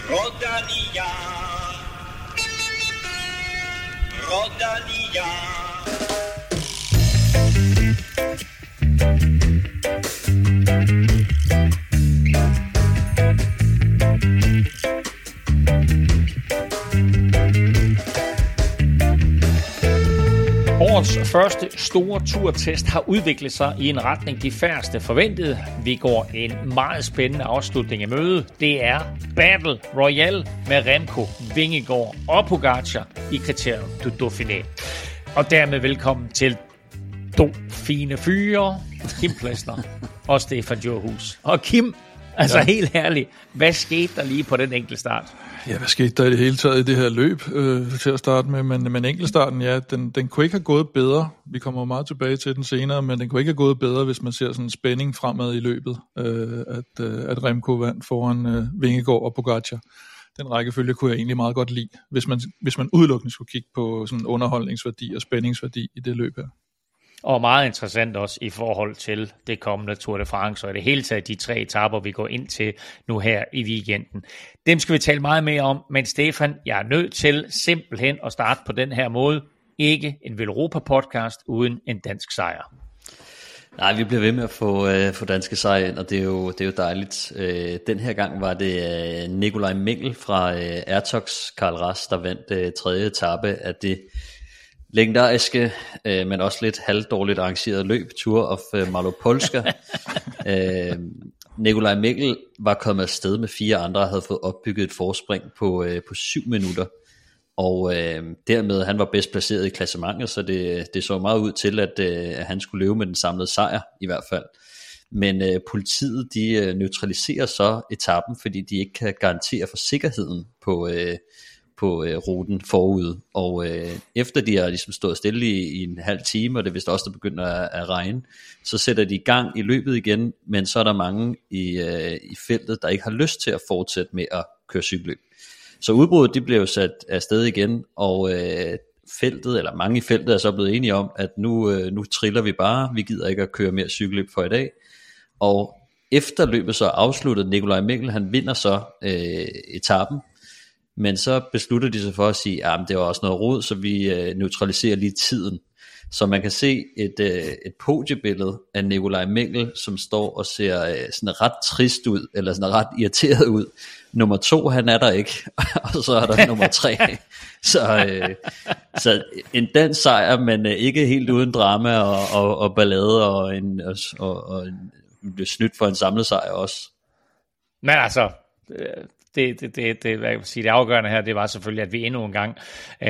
Rodalia. Rodalia. Årets første store turtest har udviklet sig i en retning, de færreste forventede. Vi går en meget spændende afslutning af mødet. Det er Battle Royale med Remco, Vingegaard og Pogačar i Criterium du Dauphiné. Og dermed velkommen til to fine fyre, Kim Plesner og Stefan Djurhus. Og Kim, altså helt ærligt, hvad skete der lige på den enkelte start? Ja, hvad skete der i det hele taget i det her løb til at starte med? Men enkeltstarten, ja, den kunne ikke have gået bedre. Vi kommer meget tilbage til den senere, men den kunne ikke have gået bedre, hvis man ser sådan en spænding fremad i løbet, at Remco vandt foran Vingegaard og Pogačar. Den rækkefølge kunne jeg egentlig meget godt lide, hvis man udelukkende skulle kigge på sådan underholdningsværdi og spændingsværdi i det løb her. Og meget interessant også i forhold til det kommende Tour de France, og i det hele taget de 3 etaper, vi går ind til nu her i weekenden. Dem skal vi tale meget mere om, men Stefan, jeg er nødt til simpelthen at starte på den her måde. Ikke en Velropa-podcast uden en dansk sejr. Nej, vi bliver ved med at få danske sejre ind, og det er jo dejligt. Den her gang var det Nicolai Mengel fra Airtox Karl Ras, der vandt 3. etape af det legendariske, men også lidt halvdårligt arrangeret løb, Tour of Malopolska. Nicolai Mengel var kommet afsted med 4 andre og havde fået opbygget et forspring på 7 minutter. Og dermed, han var bedst placeret i klassementet, så det så meget ud til, at han skulle løbe med den samlede sejr i hvert fald. Men politiet, de neutraliserer så etappen, fordi de ikke kan garantere for sikkerheden på ruten forud, og efter de har ligesom stået stille i en halv time, og det er vist også der begynder at regne, så sætter de i gang i løbet igen, men så er der mange i feltet, der ikke har lyst til at fortsætte med at køre cykelløb. Så udbruddet, de blev sat afsted igen, og feltet, eller mange i feltet er så blevet enige om, at nu triller vi bare, vi gider ikke at køre mere cykelløb for i dag, og efter løbet så afsluttet, Nicolai Mengel, han vinder så etappen, men så beslutter de sig for at sige, at det var også noget rod, så vi neutraliserer lige tiden. Så man kan se et podiebillede af Nicolai Mengel, som står og ser sådan ret trist ud, eller sådan ret irriteret ud. Nummer 2, han er der ikke, og så er der nummer 3. Så en dansk sejr, men ikke helt uden drama og ballade, og blev snydt for en samlet sejr også. Men altså, hvad jeg vil sige, det afgørende her, det var selvfølgelig, at vi endnu en gang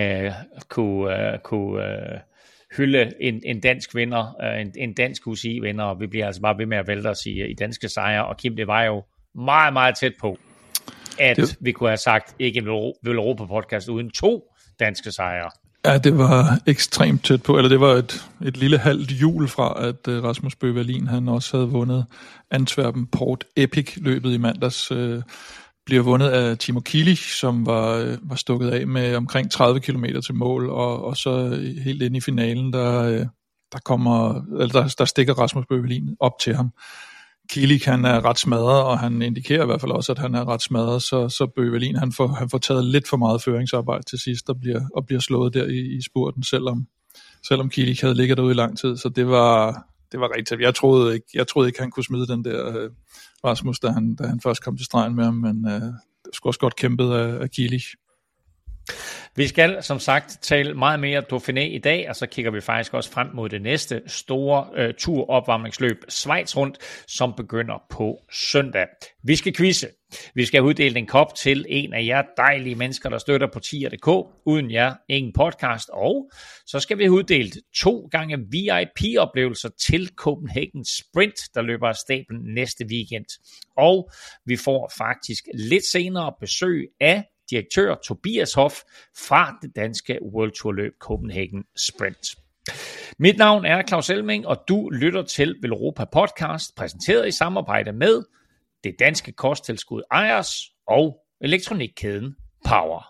kunne hylde en dansk vinder, en dansk UCI-vinder, og vi bliver altså bare ved med at vælte os i danske sejre, og Kim, det var jo meget, meget tæt på, at vi kunne have sagt, ikke en Velropa-podcast uden 2 danske sejre. Ja, det var ekstremt tæt på, eller det var et lille halvt hjul fra, at Rasmus Bøgh Wallin, han også havde vundet Antwerpen Port Epic løbet i mandags, bliver vundet af Timo Kilic, som var stukket af med omkring 30 km til mål, og så helt inde i finalen, der stikker Rasmus Bøgh Wallin op til ham. Kilic, han er ret smadret, og han indikerer i hvert fald også, at han er ret smadret, så Bøgh Wallin, han får taget lidt for meget føringsarbejde til sidst, og bliver slået der i spurten, selvom Kilic havde ligget derude i lang tid, så det var rigtigt. Jeg troede ikke, han kunne smide den der Rasmus, da han først kom til stregen med ham, men det skulle også godt kæmpet af Kilic. Vi skal som sagt tale meget mere Dauphiné i dag, og så kigger vi faktisk også frem mod det næste store turopvarmningsløb, Schweiz rundt, som begynder på søndag. Vi skal quizze. Vi skal have uddelt en kop til en af jer dejlige mennesker, der støtter på tier.dk. Uden jer, ingen podcast. Og så skal vi have uddelt 2 gange VIP-oplevelser til Copenhagen Sprint, der løber af stablen næste weekend. Og vi får faktisk lidt senere besøg af direktør Tobias Hoff fra det danske World Tour løb Copenhagen Sprint. Mit navn er Claus Elming, og du lytter til Velropa Podcast, præsenteret i samarbejde med det danske kosttilskud Ejers og elektronikkæden Power.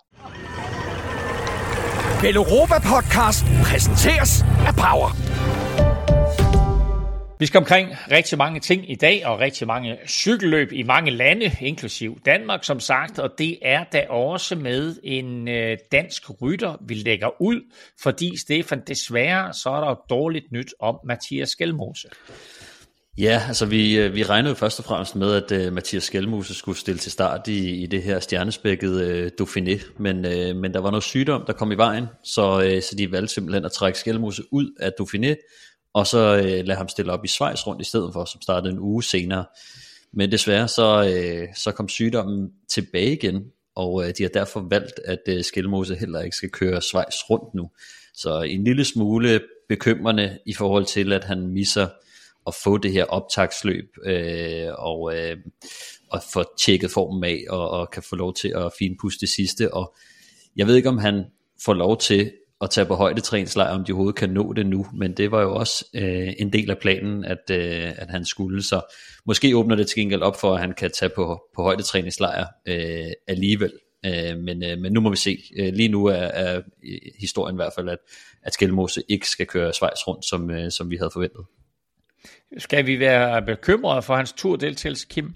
Velropa Podcast præsenteres af Power. Vi skal omkring rigtig mange ting i dag, og rigtig mange cykelløb i mange lande, inklusiv Danmark som sagt, og det er da også med en dansk rytter, vi lægger ud, fordi Stefan, desværre så er der jo dårligt nyt om Mathias Skelmose. Ja, altså vi regnede jo først og fremmest med, at Mathias Skelmose skulle stille til start i det her stjernespækkede Dauphiné, men der var noget sygdom, der kom i vejen, så de valgte simpelthen at trække Skelmose ud af Dauphiné, og så lade ham stille op i Schweiz rundt i stedet for, som startede en uge senere. Men desværre så kom sygdommen tilbage igen, og de har derfor valgt, at Skelmose heller ikke skal køre Schweiz rundt nu. Så en lille smule bekymrende i forhold til, at han misser at få det her optagsløb og få tjekket formen af og kan få lov til at finpuste det sidste. Og jeg ved ikke, om han får lov til at tage på højdetræningslejr, om de overhovedet kan nå det nu, men det var jo også en del af planen, at han skulle, så måske åbner det til gengæld op for, at han kan tage på højdetræningslejr alligevel, men nu må vi se. Lige nu er historien i hvert fald, at Skelmose ikke skal køre Schweiz rundt, som vi havde forventet. Skal vi være bekymrede for hans turdeltagelse, Kim?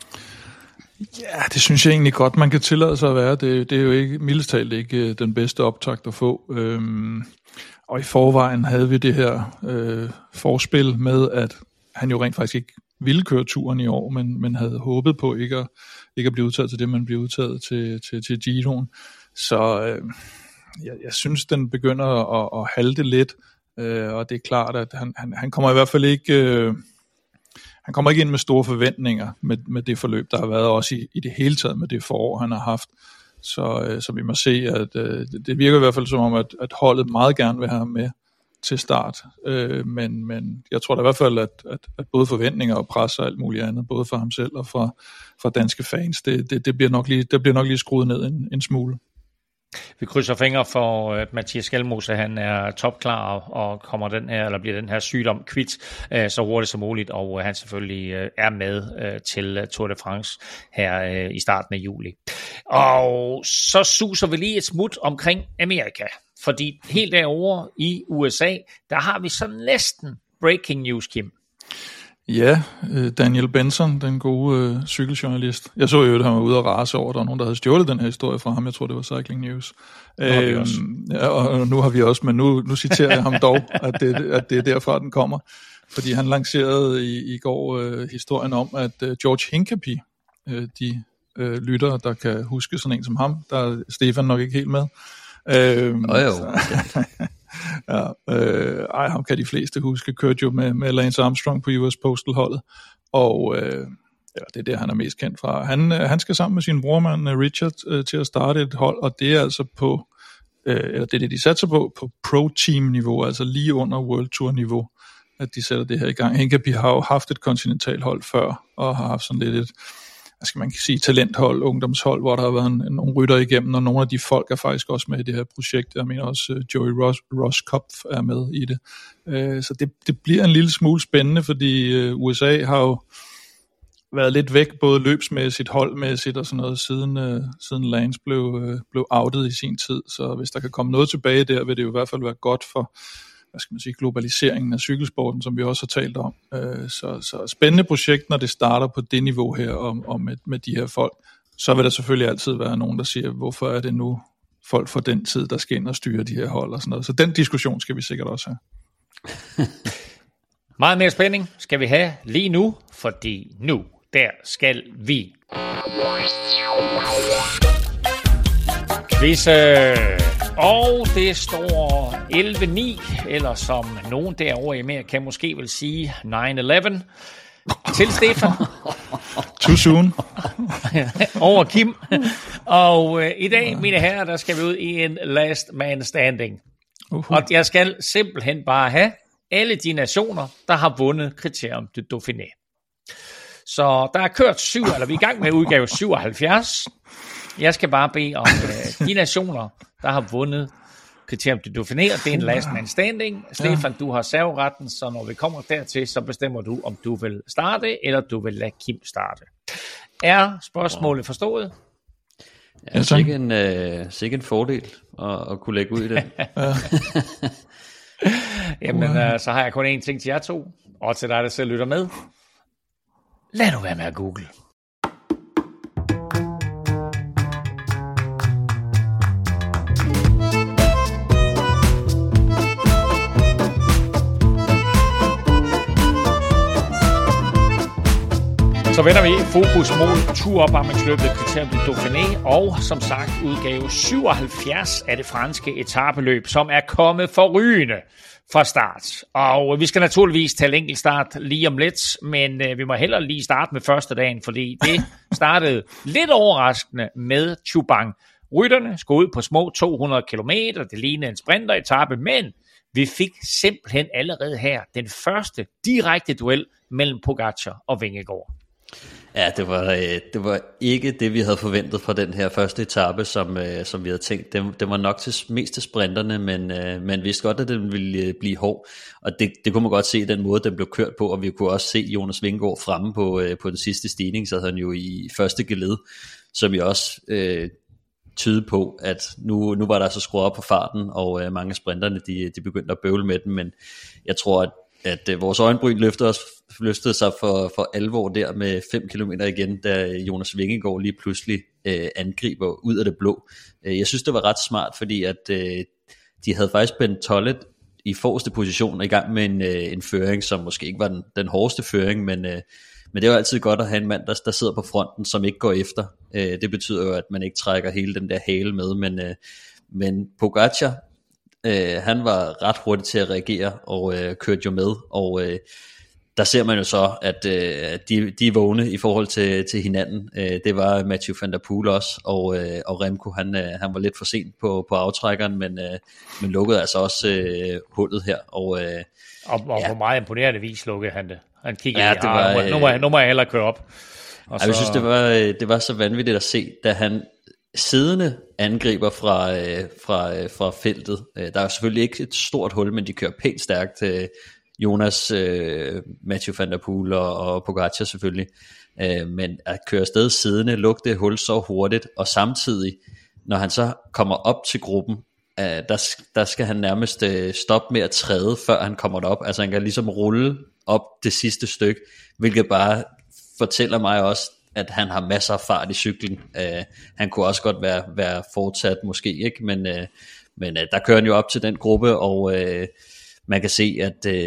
Ja, det synes jeg egentlig godt, man kan tillade sig at være. Det er jo ikke, mildest talt ikke den bedste optakt at få. Og i forvejen havde vi det her forspil med, at han jo rent faktisk ikke ville køre turen i år, men havde håbet på ikke at blive udtaget til det, man blev udtaget til Giroen. Så jeg synes, den begynder at halte lidt, og det er klart, at han kommer i hvert fald ikke... Han kommer ikke ind med store forventninger med det forløb, der har været også i det hele taget med det forår, han har haft. Så vi må se, at det virker i hvert fald som om, at holdet meget gerne vil have ham med til start. Men jeg tror da i hvert fald, at både forventninger og pres og alt muligt andet, både for ham selv og for danske fans, det bliver nok lige skruet ned en smule. Vi krydser fingre for, at Mathias Skelmose han er topklar og bliver den her sygdom kvit så hurtigt som muligt, og han selvfølgelig er med til Tour de France her i starten af juli. Og så suser vi lige et smut omkring Amerika, fordi helt derovre i USA, der har vi så næsten breaking news, Kim. Ja, Daniel Benson, den gode cykeljournalist. Jeg så jo, at han var ude at rase over, der var nogen, der havde stjålet den her historie fra ham. Jeg tror, det var Cycling News. Ja, og nu har vi også, men nu citerer jeg ham dog, at det er derfra, den kommer. Fordi han lancerede i går historien om, at George Hincapie, de lyttere, der kan huske sådan en som ham, der er Stefan nok ikke helt med. Ham kan de fleste huske, kørte jo med Lance Armstrong på US Postal-holdet, og det er der, han er mest kendt fra. Han skal sammen med sin brormand Richard til at starte et hold, og det er altså på, eller det er det, de satser på pro-team-niveau, altså lige under World Tour-niveau, at de sætter det her i gang. Hincapie har jo haft et kontinentalhold før, og har haft sådan lidt et, hvad skal man sige, talenthold, ungdomshold, hvor der har været nogle rytter igennem, og nogle af de folk er faktisk også med i det her projekt. Jeg mener også Joey Roskopf er med i det. Så det bliver en lille smule spændende, fordi USA har jo været lidt væk, både løbsmæssigt, holdmæssigt og sådan noget, siden Lance blev outet i sin tid. Så hvis der kan komme noget tilbage der, vil det jo i hvert fald være godt for, hvad skal man sige, globaliseringen af cykelsporten, som vi også har talt om. Så spændende projekt, når det starter på det niveau her, og med de her folk. Så vil der selvfølgelig altid være nogen, der siger, hvorfor er det nu folk for den tid, der skal ind og styre de her hold og sådan noget. Så den diskussion skal vi sikkert også have. Meget mere spænding skal vi have lige nu, fordi nu, der skal vi quizze. Og det står 11-9, eller som nogen derovre i Amerika måske vil sige 9-11, til Stefan. Too soon. Over Kim. Og i dag, mine herrer, der skal vi ud i en last man standing. Og jeg skal simpelthen bare have alle de nationer, der har vundet Kriterium du Dauphiné. Så der er kørt vi er i gang med udgave 77. Jeg skal bare bede om de nationer, der har vundet Kriterium du Dauphiné, og det er en last man standing. Stefan, du har serveretten, så når vi kommer dertil, så bestemmer du, om du vil starte, eller du vil lade Kim starte. Er spørgsmålet forstået? Ja, sikke en fordel at kunne lægge ud i det. Jamen, så har jeg kun én ting til jer to, og til dig, der selv lytter med. Lad nu være med at google. Så vender vi fokus mod turopvarmningsløbet Criterium du Dauphiné, og som sagt udgave 77 af det franske etapeløb, som er kommet forrygende fra start. Og vi skal naturligvis tale enkeltstart lige om lidt, men vi må hellere lige starte med første dagen, fordi det startede lidt overraskende med Chuban. Rytterne skulle ud på små 200 km, det lignede en sprinteretape, men vi fik simpelthen allerede her den første direkte duel mellem Pogačar og Vingegaard. Ja, det var ikke det, vi havde forventet fra den her første etape, som vi havde tænkt. Det var nok mest til sprinterne, men vidste godt, at den ville blive hård. Og det kunne man godt se den måde, den blev kørt på, og vi kunne også se Jonas Vingegaard fremme på den sidste stigning, så havde han jo i første geled, som jo også tyde på, at nu var der så skruet op på farten, og mange af sprinterne, de begyndte at bøvle med den, men jeg tror, at vores øjenbryn løftede sig for alvor der med 5 kilometer igen, da Jonas Vingegaard lige pludselig angriber ud af det blå. Jeg synes, det var ret smart, fordi at de havde faktisk Ben Tollett i forreste position i gang med en føring, som måske ikke var den hårdeste føring, men det er jo altid godt at have en mand, der sidder på fronten, som ikke går efter. Det betyder jo, at man ikke trækker hele den der hale med, men Pogačar, han var ret hurtig til at reagere og kørte jo med, og der ser man jo så, at de er vågne i forhold til hinanden. Det var Mathieu van der Poel også, og Remco, han var lidt for sent på aftrækkeren, men lukkede altså også hullet her. Og på meget imponerende vis lukkede han det. Han kiggede, nu må jeg hellere køre op. Og jeg synes, det var så vanvittigt at se, da han siddende angriber fra feltet. Der er selvfølgelig ikke et stort hul, men de kører pænt stærkt. Jonas, Mathieu van der Poel og Pogačar selvfølgelig. Men at køre afsted siddende, lukke det hul så hurtigt, og samtidig, når han så kommer op til gruppen, der skal han nærmest stoppe med at træde, før han kommer derop. Altså han kan ligesom rulle op det sidste stykke, hvilket bare fortæller mig også, at han har masser af fart i cyklen. Han kunne også godt være fortsat måske, ikke? Men der kører han jo op til den gruppe, og man kan se,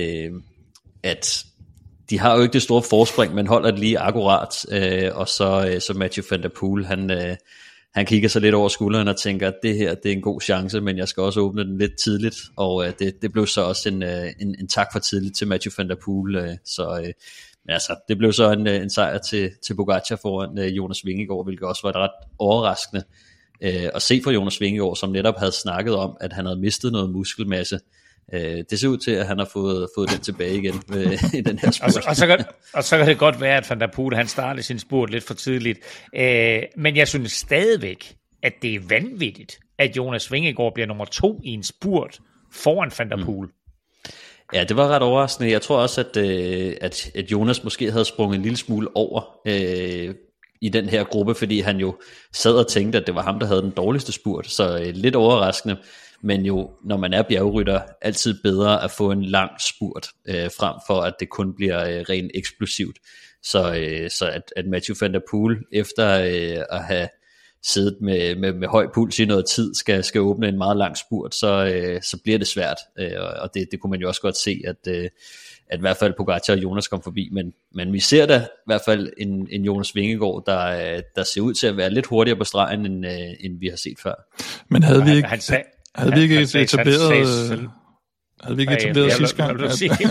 at de har jo ikke det store forspring, men holder det lige akkurat, og så Mathieu van der Poel, han kigger så lidt over skulderen og tænker, at det her, det er en god chance, men jeg skal også åbne den lidt tidligt, og det blev så også en tak for tidligt til Mathieu van der Poel, men altså, det blev så en sejr til Pogačar foran Jonas Vingegaard, hvilket også var ret overraskende at se for Jonas Vingegaard, som netop havde snakket om, at han havde mistet noget muskelmasse. Det ser ud til, at han har fået den tilbage igen i den her spurt. Og så kan det godt være, at Van der Poel, han startede sin spurt lidt for tidligt. Men jeg synes stadigvæk, at det er vanvittigt, at Jonas Vingegaard bliver nummer 2 i en spurt foran Van der Poel. Ja, det var ret overraskende. Jeg tror også, at Jonas måske havde sprunget en lille smule over i den her gruppe, fordi han jo sad og tænkte, at det var ham, der havde den dårligste spurt. Så lidt overraskende. Men jo, når man er bjergrytter, altid bedre at få en lang spurt, frem for at det kun bliver rent eksplosivt. Så at Mathieu van der Poel, efter at have siddet med høj puls i noget tid, skal åbne en meget lang spurt, så bliver det svært. Og det kunne man jo også godt se, at i hvert fald Pogačar og Jonas kom forbi. Men vi ser da i hvert fald en Jonas Vingegaard, der ser ud til at være lidt hurtigere på stregen, end vi har set før. Men havde vi ikke etableret sidste gang?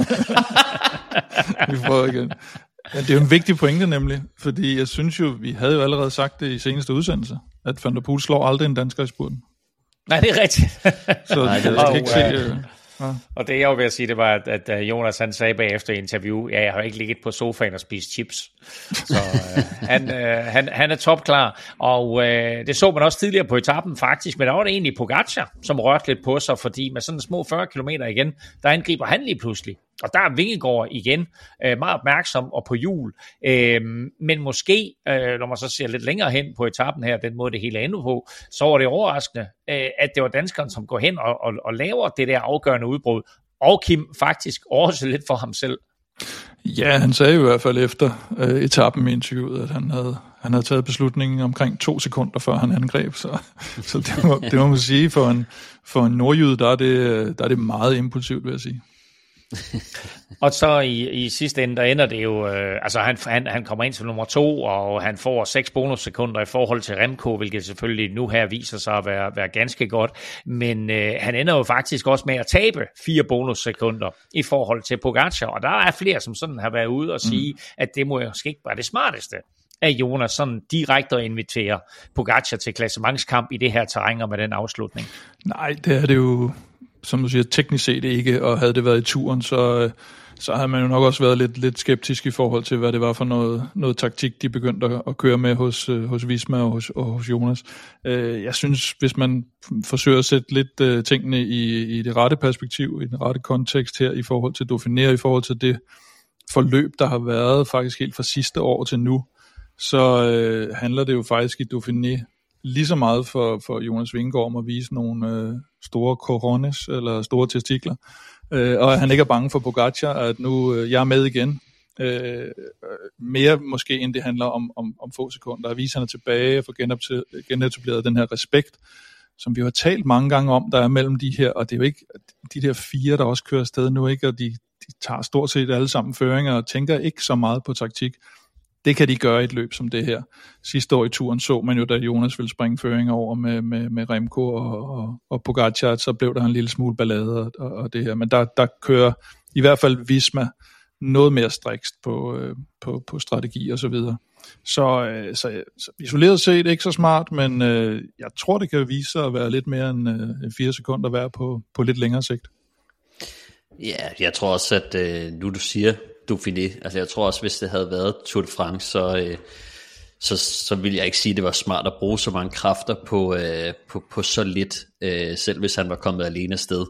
Vi prøver igen. Ja, det er jo en vigtig pointe nemlig, fordi jeg synes jo, vi havde jo allerede sagt det i seneste udsendelse, at Van der Poel slår aldrig en dansker i spurten. Nej, det er rigtigt. Så nej, det er ikke se. Og det jeg jo vil sige, det var, at Jonas han sagde bagefter i interview, ja, jeg har ikke ligget på sofaen og spist chips. Så han er topklar. Og det så man også tidligere på etappen faktisk, men der var det egentlig Pogačar, som rørte lidt på sig, fordi med sådan små 40 kilometer igen, der angriber han lige pludselig. Og der er Vingegaard igen meget opmærksom og på hjul. Men måske, når man så ser lidt længere hen på etappen her, den måde det hele er endnu på, så var det overraskende, at det var danskeren, som går hen og laver det der afgørende udbrud. og Kim faktisk også lidt for ham selv. Ja, han sagde i hvert fald efter etappen i interviewet, at han havde taget beslutningen omkring 2 sekunder før han angreb, så det må man sige, for en nordjyde, der er det meget impulsivt, vil jeg sige. Og så i sidste ende, der ender det jo, altså han kommer ind som nummer 2, og han får 6 bonussekunder i forhold til Remco, hvilket selvfølgelig nu her viser sig at være ganske godt, men han ender jo faktisk også med at tabe 4 bonussekunder i forhold til Pogačar, og der er flere, som sådan har været ude og sige, at det må måske ikke være det smarteste af Jonas, sådan direkte at invitere Pogačar til klassementskamp i det her terræn og med den afslutning. Nej, det er det jo, som du siger, teknisk set ikke, og havde det været i turen, så havde man jo nok også været lidt skeptisk i forhold til, hvad det var for noget taktik, de begyndte at køre med hos Visma og hos Jonas. Jeg synes, hvis man forsøger at sætte lidt tingene i det rette perspektiv, i den rette kontekst her, i forhold til Dauphiné, i forhold til det forløb, der har været faktisk helt fra sidste år til nu, så handler det jo faktisk i Dauphiné lige så meget for Jonas Vingegaard om at vise nogle store corones, eller store testikler, og at han ikke er bange for Pogačar, at nu jeg er med igen. Mere måske end det handler om få sekunder. At vise, han er tilbage og få genetableret den her respekt, som vi har talt mange gange om, der er mellem de her, og det er jo ikke de der 4, der også kører afsted nu, ikke, og de tager stort set alle sammen føringer og tænker ikke så meget på taktik. Det kan de gøre i et løb som det her. Sidste år i turen så man jo, da Jonas ville springe føringer over med Remco og Pogačar, så blev der en lille smule ballade og det her. Men der kører i hvert fald Visma noget mere strikst på strategi og så videre. Så isoleret set ikke så smart, men jeg tror, det kan vise sig at være lidt mere end 4 sekunder værd på lidt længere sigt. Ja, jeg tror også, at nu du siger Dauphiné, altså jeg tror også, hvis det havde været Tour de France, så ville jeg ikke sige, at det var smart at bruge så mange kræfter på så lidt, selv hvis han var kommet alene afsted,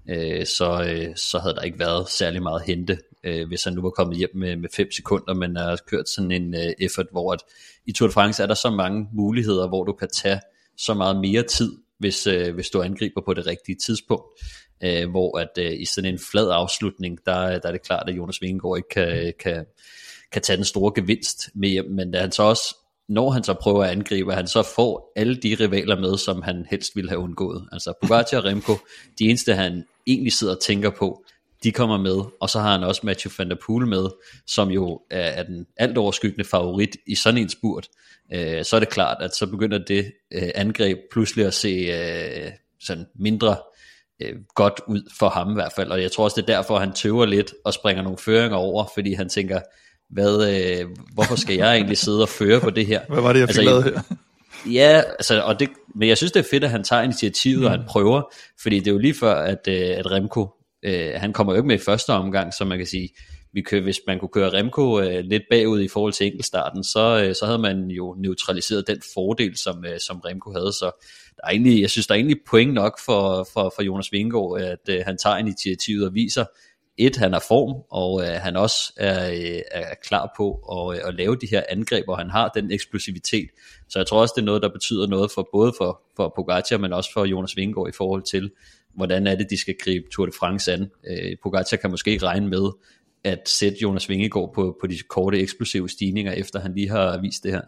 så havde der ikke været særlig meget at hente, hvis han nu var kommet hjem med 5 sekunder, men har kørt sådan en effort, hvor at i Tour de France er der så mange muligheder, hvor du kan tage så meget mere tid, hvis du angriber på det rigtige tidspunkt. Hvor at i sådan en flad afslutning, der er det klart, at Jonas Vingegaard ikke kan tage den store gevinst med hjem, men da han så også, når han så prøver at angribe, han så får alle de rivaler med, som han helst ville have undgået. Altså Pogačar og Remco, de eneste han egentlig sidder og tænker på, de kommer med, og så har han også Mathieu van der Poel med, som jo er den alt overskyggende favorit i sådan en spurt. Så er det klart, at så begynder det angreb pludselig at se sådan mindre godt ud for ham i hvert fald, og jeg tror også det er derfor han tøver lidt og springer nogle føringer over, fordi han tænker, hvorfor skal jeg egentlig sidde og føre på det her? Hvad var det jeg fik lavet her? Ja, altså, men jeg synes det er fedt at han tager initiativet og han prøver, fordi det er jo lige før at Remco, han kommer jo ikke med i første omgang, så man kan sige, hvis man kunne køre Remco lidt bagud i forhold til enkeltstarten, så havde man jo neutraliseret den fordel, som Remco havde, så jeg synes der er egentlig point nok for Jonas Vingegaard, at han tager initiativet og viser, han er form, og han også er klar på at lave de her angreb, og han har den eksplosivitet, så jeg tror også det er noget, der betyder noget for både for Pogačar, men også for Jonas Vingegaard i forhold til, hvordan er det, de skal gribe Tour de France an. Pogačar kan måske ikke regne med at sætte Jonas Vingegaard på de korte eksplosive stigninger, efter han lige har vist det her.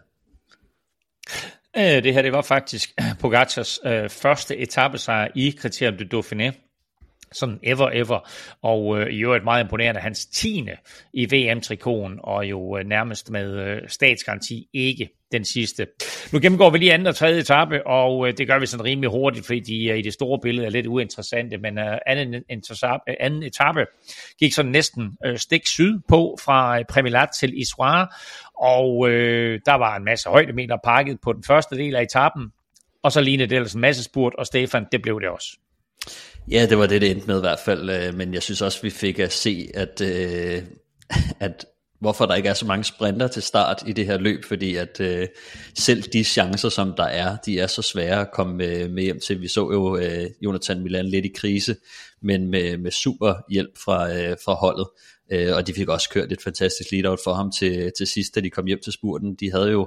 Det her, det var faktisk Pogacars første etapesejr i Criterium du Dauphiné. Sådan ever. Og i øvrigt meget imponerende hans 10. i VM-trikonen, og jo nærmest med statsgaranti ikke den sidste. Nu gennemgår vi lige anden og tredje etape, og det gør vi sådan rimelig hurtigt, fordi de i det store billede er lidt uinteressante, men anden etape gik sådan næsten stik syd på fra Prémilat til Issoire, og der var en masse højdemeter pakket på den første del af etappen, og så lignede det ellers en masse spurt, og Stefan, det blev det også. Ja, det var det endte med i hvert fald, men jeg synes også, vi fik at se, at hvorfor der ikke er så mange sprinter til start i det her løb, fordi at selv de chancer, som der er, de er så svære at komme med hjem til. Vi så jo Jonathan Milan lidt i krise, men med super hjælp fra holdet, og de fik også kørt et fantastisk lead-out for ham til sidst, da de kom hjem til spurten. De havde jo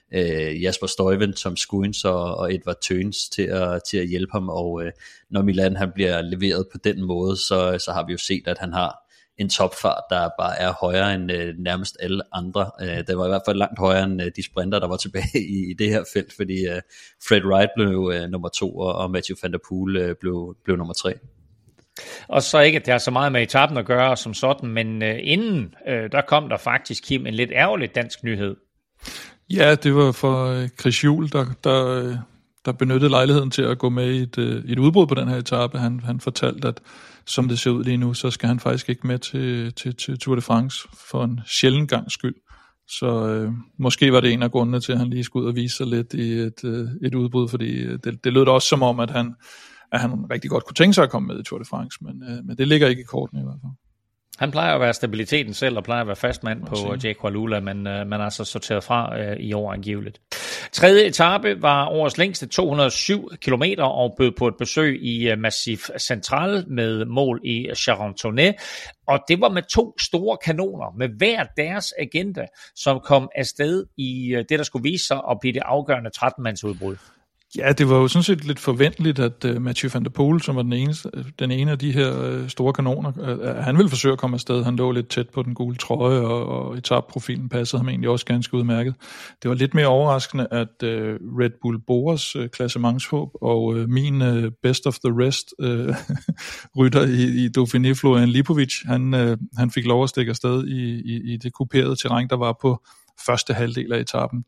Jasper Stuyven, Tom Skuins og Edvard Tøns til at hjælpe ham, og når Milan han bliver leveret på den måde, så har vi jo set, at han har en topfart, der bare er højere end nærmest alle andre. Det var i hvert fald langt højere end de sprinter, der var tilbage i det her felt, fordi Fred Wright blev nummer 2, og Mathieu van der Poel blev nummer 3. Og så ikke, at det har så meget med etappen at gøre som sådan, men inden der kom der faktisk, Kim, en lidt ærgerlig dansk nyhed. Ja, det var for Chris Juhl, der benyttede lejligheden til at gå med i et udbrud på den her etape. Han fortalte, at som det ser ud lige nu, så skal han faktisk ikke med til Tour de France for en sjælden gangs skyld. Så måske var det en af grundene til, at han lige skulle ud og vise sig lidt i et udbrud, fordi det lød da også som om, at han rigtig godt kunne tænke sig at komme med i Tour de France, men det ligger ikke i kortene i hvert fald. Han plejer at være stabiliteten selv, og plejer at være fastmand på Jake Walula, men man er altså sorteret fra i år angiveligt. Tredje etape var årets længste, 207 kilometer, og bød på et besøg i Massif Central med mål i Charentonnet. Og det var med 2 store kanoner, med hver deres agenda, som kom afsted i det, der skulle vise sig at blive det afgørende 13-mandsudbrud. Ja, det var jo sådan set lidt forventeligt, at Mathieu van der Poel, som var den ene af de her store kanoner, han ville forsøge at komme afsted. Han lå lidt tæt på den gule trøje, og etapeprofilen passede ham egentlig også ganske udmærket. Det var lidt mere overraskende, at Red Bull Boras klassementshåb og min best of the rest rytter i Dauphiné, Florian Lipovic, han fik lov at stikke afsted i det kuperede terræn, der var på første halvdel af etappen.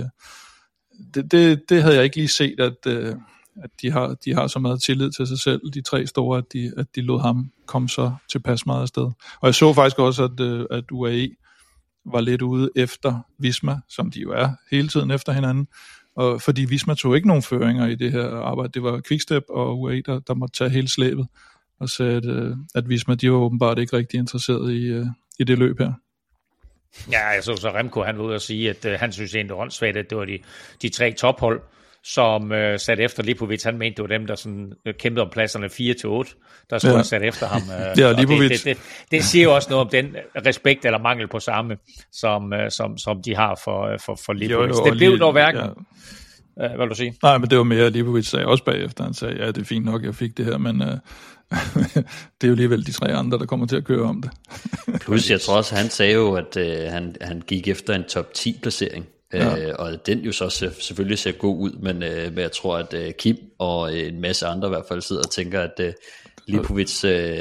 Det havde jeg ikke lige set, at de har så meget tillid til sig selv, de 3 store, at de lod ham komme så tilpas meget afsted. Og jeg så faktisk også, at UAE var lidt ude efter Visma, som de jo er hele tiden efter hinanden, og fordi Visma tog ikke nogen føringer i det her arbejde. Det var Quickstep og UAE, der måtte tage hele slæbet, og sagde, at Visma, de var åbenbart ikke rigtig interesseret i det løb her. Ja, jeg så Remco, han var ude og sige, at han synes egentlig åndssvagt, at det var de 3 tophold, som satte efter Lipovic. Han mente, det var dem, der sådan kæmpede om pladserne 4-8, der skulle have sat efter ham. Ja, Lipovic. Det siger jo også noget om den respekt eller mangel på samme, som de har for Lipovic. Det blev dog hverken. Ja. Hvad vil du sige? Nej, men det var mere, Lipovic sagde også bagefter. Han sagde, ja, det er fint nok, jeg fik det her, men det er jo alligevel de 3 andre, der kommer til at køre om det. Plus, jeg tror også, han sagde jo, at han gik efter en top 10 placering. Ja. Og den jo så selvfølgelig ser god ud, men jeg tror, at Kim og en masse andre i hvert fald sidder og tænker, at Lipovic,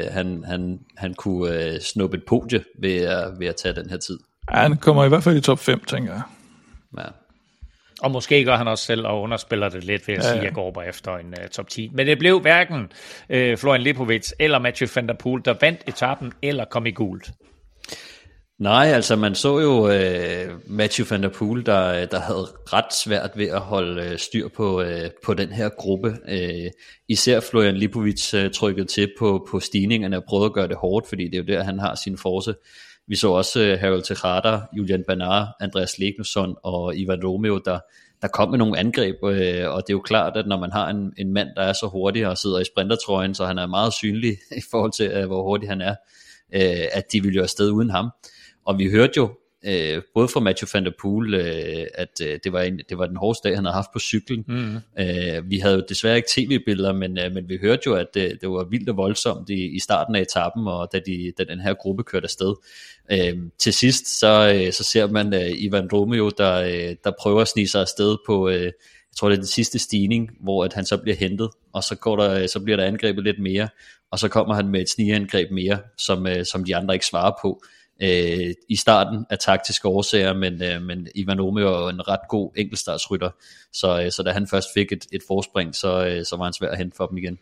han kunne snuppe et podie ved at tage den her tid. Ja, han kommer i hvert fald i top 5, tænker jeg. Ja. Og måske gør han også selv og underspiller det lidt ved at sige, at jeg går bare efter en top 10. Men det blev hverken Florian Lipovic eller Mathieu van der Poel, der vandt etappen eller kom i gult. Nej, altså man så jo Mathieu van der Poel, der havde ret svært ved at holde styr på den her gruppe. Især Florian Lipovic trykkede til på stigningerne og prøvede at gøre det hårdt, fordi det er jo der, han har sin force. Vi så også Harold Tejada, Julian Bernard, Andreas Legnosson og Ivan Romeo, der kom med nogle angreb, og det er jo klart, at når man har en mand, der er så hurtig og sidder i sprintertrøjen, så han er meget synlig i forhold til, hvor hurtig han er, at de ville jo afsted uden ham. Og vi hørte jo, både fra Mathieu van der Poel, at det var den hårdeste dag, han havde haft på cyklen. Vi havde jo desværre ikke tv-billeder, men vi hørte jo, at det var vildt og voldsomt i starten af etappen, og da den her gruppe kørte afsted. Til sidst, så ser man Ivan Romeo, der prøver at snige sig afsted på, jeg tror det er den sidste stigning, hvor at han så bliver hentet, og så bliver der angrebet lidt mere, og så kommer han med et snigeangreb mere, som de andre ikke svarer på. I starten af taktiske årsager, men Ivan Romeo er jo en ret god enkeltstartsrytter, så da han først fik et forspring, så var han svær at hente for dem igen.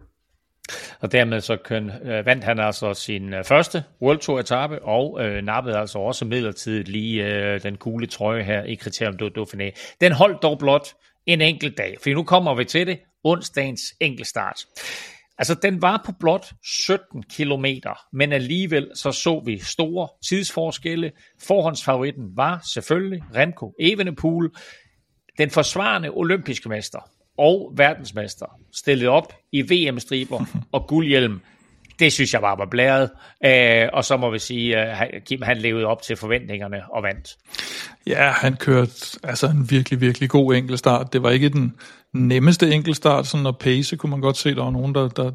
Og dermed så vandt han altså sin første World Tour etape og nappede altså også midlertidigt lige den gule trøje her i Criterium Dauphiné. Den holdt dog blot en enkelt dag, for nu kommer vi til det, onsdagens enkeltstart. Altså, den var på blot 17 kilometer, men alligevel så vi store tidsforskelle. Forhåndsfavoritten var selvfølgelig Remco Evenepoel, den forsvarende olympiske mester og verdensmester, stillet op i VM-striber og guldhjelm. Det synes jeg bare var blæret, og så må vi sige, at Kim han levede op til forventningerne og vandt. Ja, han kørte altså en virkelig, virkelig god enkeltstart. Det var ikke den nemmeste enkeltstart, sådan at pace kunne man godt se, der var nogen,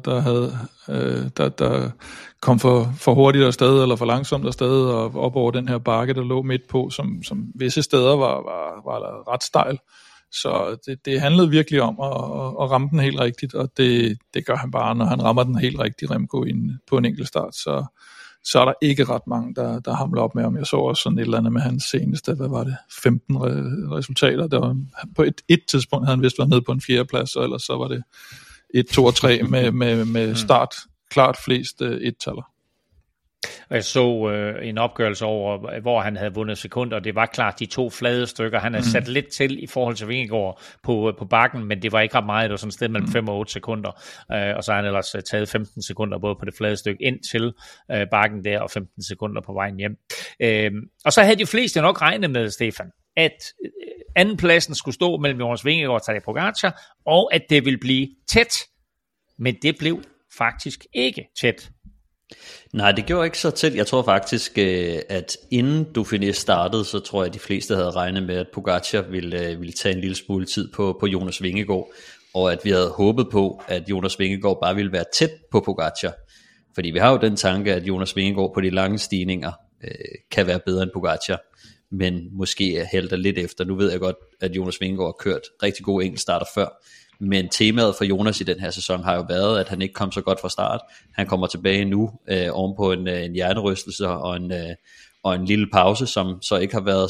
der kom for hurtigt afsted, eller for langsomt afsted, og op over den her bakke, der lå midt på, som visse steder var ret stejl. Så det handlede virkelig om at ramme den helt rigtigt, og det gør han bare, når han rammer den helt rigtigt, Remco, på en enkeltstart, så er der ikke ret mange, der hamler op med ham. Jeg så også sådan et eller andet med hans seneste, 15 resultater. Der var, på et tidspunkt havde han vist været nede på en 4. plads, og ellers så var det 1, 2 og 3 med start klart flest et-taller. Og jeg så en opgørelse over, hvor han havde vundet sekunder, og det var klart de 2 flade stykker. Han havde sat lidt til i forhold til Vingegaard på bakken, men det var ikke ret meget. Det var sådan et sted mellem 5 og 8 sekunder. Og så har han ellers taget 15 sekunder både på det flade stykke ind til bakken der, og 15 sekunder på vejen hjem. Og så havde de fleste nok regnet med, Stefan, at andenpladsen skulle stå mellem Jonas Vingegaard og Tadej Pogačar, og at det ville blive tæt. Men det blev faktisk ikke tæt. Nej, det gjorde ikke så tæt. Jeg tror faktisk, at inden Dauphiné startede, så tror jeg, at de fleste havde regnet med, at Pogačar ville tage en lille smule tid på Jonas Vingegaard, og at vi havde håbet på, at Jonas Vingegaard bare ville være tæt på Pogačar. Fordi vi har jo den tanke, at Jonas Vingegaard på de lange stigninger kan være bedre end Pogačar, men måske halter lidt efter. Nu ved jeg godt, at Jonas Vingegaard har kørt rigtig gode enkeltstarter før, men temaet for Jonas i den her sæson har jo været, at han ikke kom så godt fra start. Han kommer tilbage nu ovenpå en hjernerystelse og en lille pause, som så ikke har været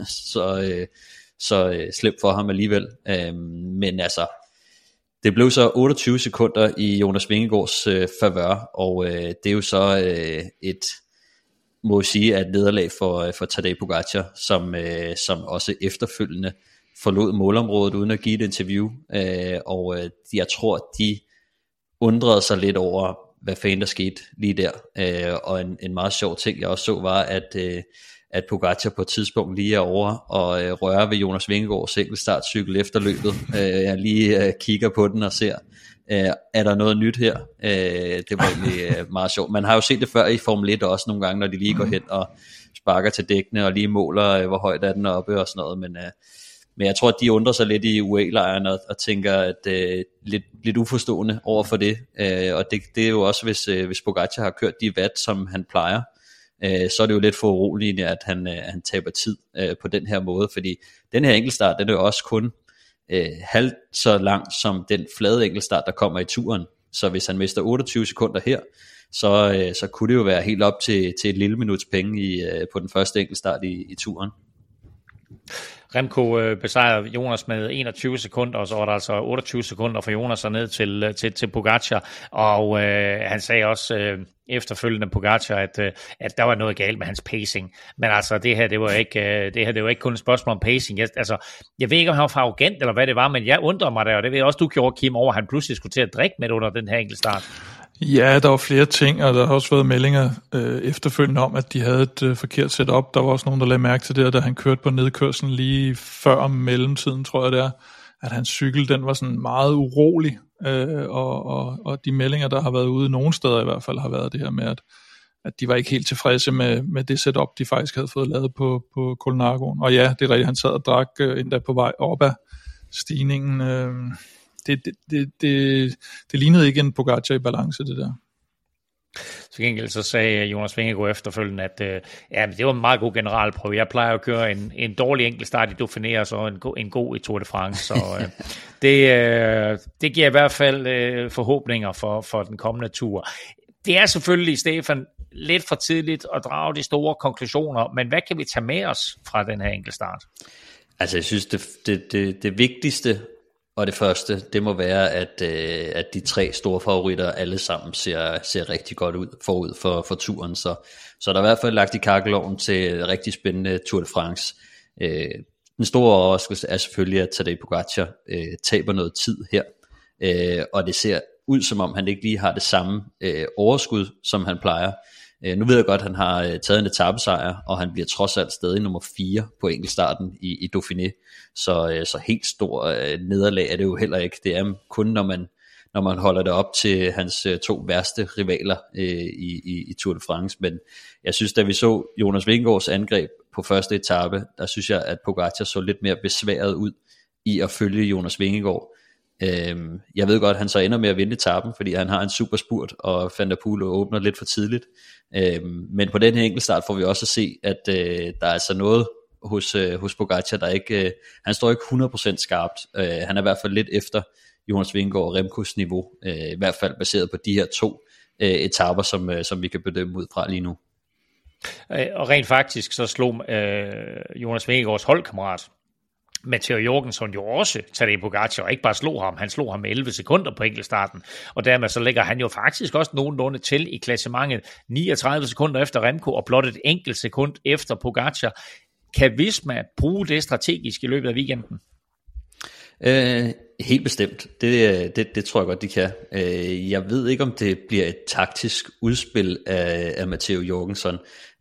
så slemt for ham alligevel. Men altså, det blev så 28 sekunder i Jonas Vingegaards favør, og det er jo så må jeg sige, et nederlag for Tadej Pogačar, som også efterfølgende forlod målområdet uden at give et interview, og jeg tror, de undrede sig lidt over, hvad fanden der skete lige der, og en meget sjov ting, jeg også så, var, at Pogačar på et tidspunkt lige er over og rører ved Jonas Vingegaards enkeltstartcykel efter løbet. Jeg lige kigger på den og ser, er der noget nyt her? Det var egentlig meget sjovt. Man har jo set det før i Formel 1 også nogle gange, når de lige går hen og sparker til dækkene og lige måler, hvor højt er den oppe og sådan noget, men jeg tror, at de undrer sig lidt i UAE-lejren og tænker, at lidt uforstående over for det. Og det er jo også, hvis Pogačar har kørt de watt, som han plejer, så er det jo lidt for uroligende, at han taber tid på den her måde. Fordi den her enkeltstart, den er jo også kun halvt så lang som den flade enkeltstart, der kommer i turen. Så hvis han mister 28 sekunder her, så kunne det jo være helt op til et lille minuts penge på den første enkeltstart i turen. Remco besejrede Jonas med 21 sekunder, og så var der altså 28 sekunder for Jonas og ned til Pogačar, og han sagde også efterfølgende Pogačar, at der var noget galt med hans pacing, men altså det her, det var ikke kun et spørgsmål om pacing. Jeg ved ikke, om han var for arrogant, eller hvad det var, men jeg undrer mig der, og det ved jeg også, du gjorde, Kim, over, at han pludselig skulle til at drikke med under den her enkeltstart. Ja, der var flere ting, og der har også været meldinger efterfølgende om, at de havde et forkert setup. Der var også nogen, der lagde mærke til det, da han kørte på nedkørslen lige før mellemtiden, tror jeg det er, at hans cykel, den var sådan meget urolig, og de meldinger, der har været ude nogle steder i hvert fald, har været det her med, at de var ikke helt tilfredse med det setup, de faktisk havde fået lavet på Colnagoen. Og ja, det er rigtigt, han sad og drak endda på vej op ad stigningen. Det lignede ikke en Pogačar i balance, det der. Til gengæld så sagde Jonas Vingegaard efterfølgende, at det var en meget god generalprøve. Jeg plejer at køre en dårlig enkeltstart i Dauphiné, og så en god i Tour de France. Så det giver i hvert fald forhåbninger for den kommende tur. Det er selvfølgelig, Stefan, lidt for tidligt at drage de store konklusioner, men hvad kan vi tage med os fra den her enkeltstart? Altså jeg synes, det vigtigste og det første, det må være, at de 3 store favoritter alle sammen ser rigtig godt ud forud for turen. Så der er i hvert fald lagt i kakkeloven til rigtig spændende Tour de France. Den store overraskelse er selvfølgelig, at Tadej Pogačar taber noget tid her. Og det ser ud, som om han ikke lige har det samme overskud, som han plejer. Nu ved jeg godt, at han har taget en etapesejr, og han bliver trods alt stadig nummer 4 på enkeltstarten i Dauphiné. Så helt stor nederlag er det jo heller ikke. Det er kun, når når man holder det op til hans to værste rivaler i Tour de France. Men jeg synes, da vi så Jonas Vingegaards angreb på første etape, der synes jeg, at Pogačar så lidt mere besværet ud i at følge Jonas Vingegaard. Jeg ved godt, at han så ender med at vinde etapen, fordi han har en super spurt, og Van der Poel åbner lidt for tidligt. Men på den her enkeltstart får vi også at se, at der er altså noget hos Pogačar, der ikke, han står ikke 100% skarpt. Han er i hvert fald lidt efter Jonas Vingegaard og Remcos niveau, i hvert fald baseret på de her to etaper, som vi kan bedømme ud fra lige nu. Og rent faktisk så slog Jonas Vingegaards holdkammerat Matteo Jorgensen jo også Tadej Pogačar, og ikke bare slog ham, han slog ham med 11 sekunder på enkeltstarten, og dermed så ligger han jo faktisk også nogenlunde til i klassementet 39 sekunder efter Remco, og blot et enkelt sekund efter Pogačar. Kan Visma bruge det strategisk i løbet af weekenden? Helt bestemt. Det tror jeg godt, de kan. Jeg ved ikke, om det bliver et taktisk udspil af Matteo Jorgensen,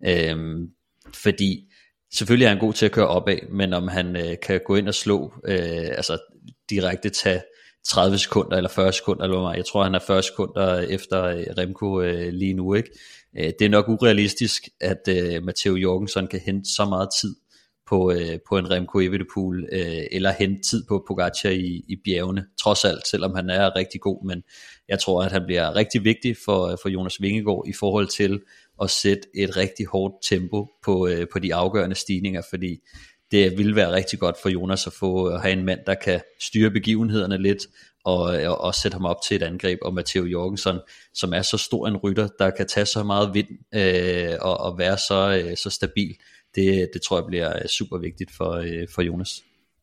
fordi selvfølgelig er han god til at køre opad, men om han kan gå ind og slå, altså direkte tage 30 sekunder eller 40 sekunder, eller hvad, jeg tror, han er 40 sekunder efter Remco lige nu, ikke? Det er nok urealistisk, at Matteo Jorgensen kan hente så meget tid på en Remco Evenepoel, eller hente tid på Pogačar i bjergene, trods alt, selvom han er rigtig god, men jeg tror, at han bliver rigtig vigtig for Jonas Vingegaard i forhold til at sætte et rigtig hårdt tempo på de afgørende stigninger, fordi det vil være rigtig godt for Jonas at have en mand, der kan styre begivenhederne lidt, og sætte ham op til et angreb, og Matteo Jorgensen, som er så stor en rytter, der kan tage så meget vind, og være så stabil, det tror jeg bliver super vigtigt for Jonas.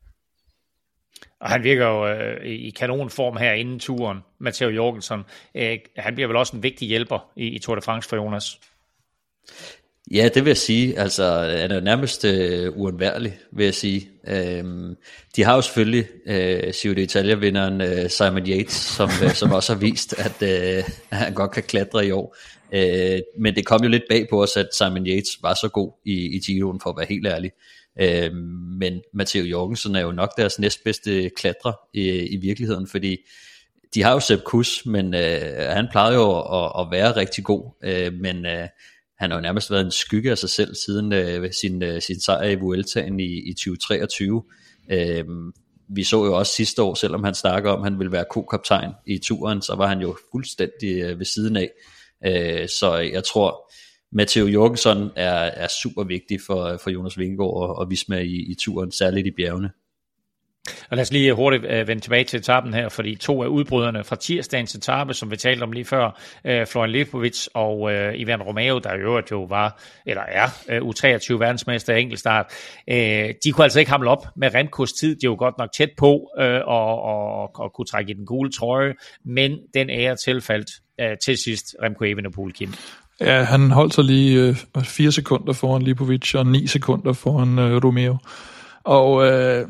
Og han virker jo i kanonform her inden turen, Matteo Jorgensen. Han bliver vel også en vigtig hjælper i Tour de France for Jonas. Ja, det vil jeg sige. Altså, han er nærmest uundværlig, vil jeg sige. De har jo selvfølgelig Giro d'Italia-vinderen Simon Yates, som også har vist, at han godt kan klatre i år. Men det kom jo lidt bag på os, at Simon Yates var så god i Giroen, for at være helt ærlig. Men Matteo Jorgensen er jo nok deres næstbedste klatrer i virkeligheden, fordi de har jo Sepp Kuss, men han plejede jo at være rigtig god, men han har jo nærmest været en skygge af sig selv siden sin sejr i Vueltaen i 2023. Vi så jo også sidste år, selvom han snakker om, at han ville være co-kaptajn i turen, så var han jo fuldstændig ved siden af. Så jeg tror, Matteo Jorgensen er super vigtig for Jonas Vingegaard og Visma i turen, særligt i bjergene. Og lad os lige hurtigt vende tilbage til etappen her, fordi to af udbryderne fra tirsdagens etape, som vi talte om lige før, Florian Lipovic og Ivan Romeo, der i øvrigt jo var, eller er U23 verdensmester i enkeltstart, de kunne altså ikke hamle op med Remcos tid. De var godt nok tæt på og kunne trække i den gule trøje, men den ære tilfaldt til sidst Remco Evenepoel, Kim. Ja, han holdt sig lige 4 sekunder foran Lipovic og 9 sekunder foran Romeo. Og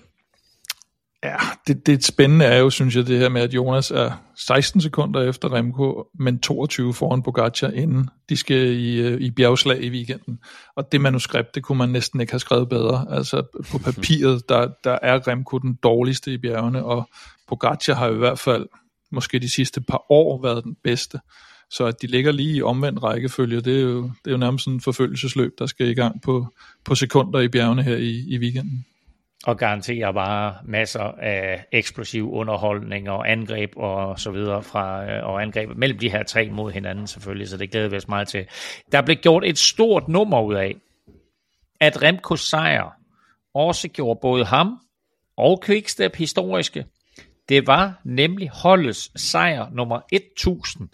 ja, det spændende er jo, synes jeg, det her med, at Jonas er 16 sekunder efter Remco, men 22 foran Pogačar, inden de skal i bjergslag i weekenden. Og det manuskript, det kunne man næsten ikke have skrevet bedre. Altså på papiret, der er Remco den dårligste i bjergene, og Pogačar har i hvert fald måske de sidste par år været den bedste. Så at de ligger lige i omvendt rækkefølge, det er jo nærmest sådan en forfølgelsesløb, der skal i gang på sekunder i bjergene her i weekenden. Og garanterer bare masser af eksplosiv underholdning og angreb og så videre og angreb mellem de her tre mod hinanden selvfølgelig, så det glæder vi os meget til. Der blev gjort et stort nummer ud af, at Remcos sejr også gjorde både ham og Quickstep historiske. Det var nemlig holdets sejr nummer 1000.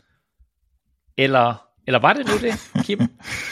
Eller var det nu det, Kim?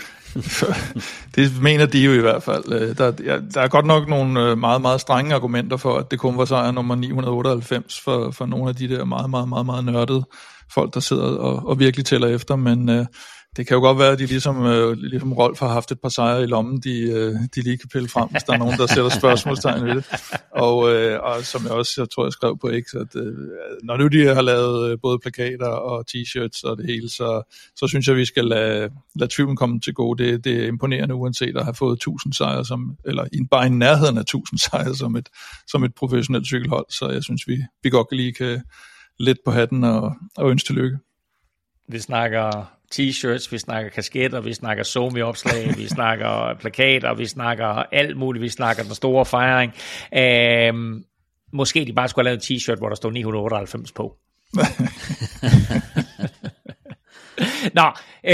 Det mener de jo i hvert fald. Der er godt nok nogle meget, meget strenge argumenter for, at det kun var sejr nummer 998 for nogle af de der meget, meget, meget, meget nørdede folk, der sidder og virkelig tæller efter, men det kan jo godt være, at de ligesom Rolf har haft et par sejre i lommen, de lige kan pille frem, hvis der er nogen, der sætter spørgsmålstegn ved det. Og som jeg tror, jeg skrev på X, at når nu de har lavet både plakater og t-shirts og det hele, så synes jeg, vi skal lade tvivlen komme til gode. Det er imponerende, uanset at have fået 1000 sejre, eller bare i nærheden af 1000 sejre som et professionelt cykelhold. Så jeg synes, vi godt lige lidt på hatten og ønske tillykke. Vi snakker t-shirts, vi snakker kasketter, vi snakker somi-opslag, vi snakker plakater, vi snakker alt muligt, vi snakker den store fejring. Måske de bare skulle have lavet en t-shirt, hvor der stod 998 på. Nå,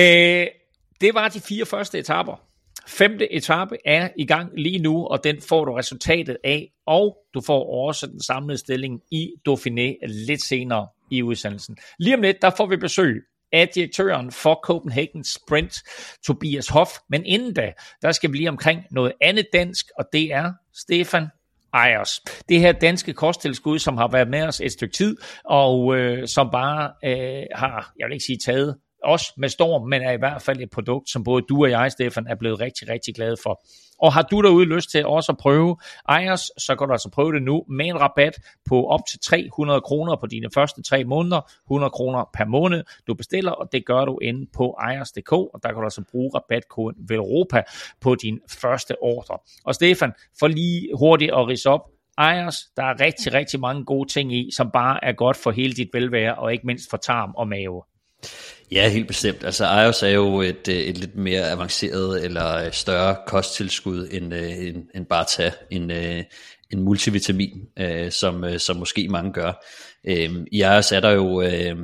det var de 4 første etaper. 5. etape er i gang lige nu, og den får du resultatet af, og du får også den samlede stilling i Dauphiné lidt senere i udsendelsen. Lige om lidt, der får vi besøg af direktøren for Copenhagen Sprint, Tobias Hoff, men inden da, der skal vi lige omkring noget andet dansk, og det er Stefan Ejers. Det her danske kosttilskud, som har været med os et stykke tid, og som bare har, jeg vil ikke sige taget også med storm, men er i hvert fald et produkt, som både du og jeg, Stefan, er blevet rigtig, rigtig glade for. Og har du derude lyst til også at prøve Ejers, så kan du altså prøve det nu med en rabat på op til 300 kroner på dine første 3 måneder, 100 kroner per måned, du bestiller, og det gør du inde på ejers.dk, og der kan du altså bruge rabatkoden VELEUROPA på din første ordre. Og Stefan, for lige hurtigt at ridse op, Ejers, der er rigtig, rigtig mange gode ting i, som bare er godt for hele dit velvære, og ikke mindst for tarm og mave. Ja, helt bestemt. Altså Ejers er jo et lidt mere avanceret eller større kosttilskud end bare tage en multivitamin, som måske mange gør. I Ejers er der jo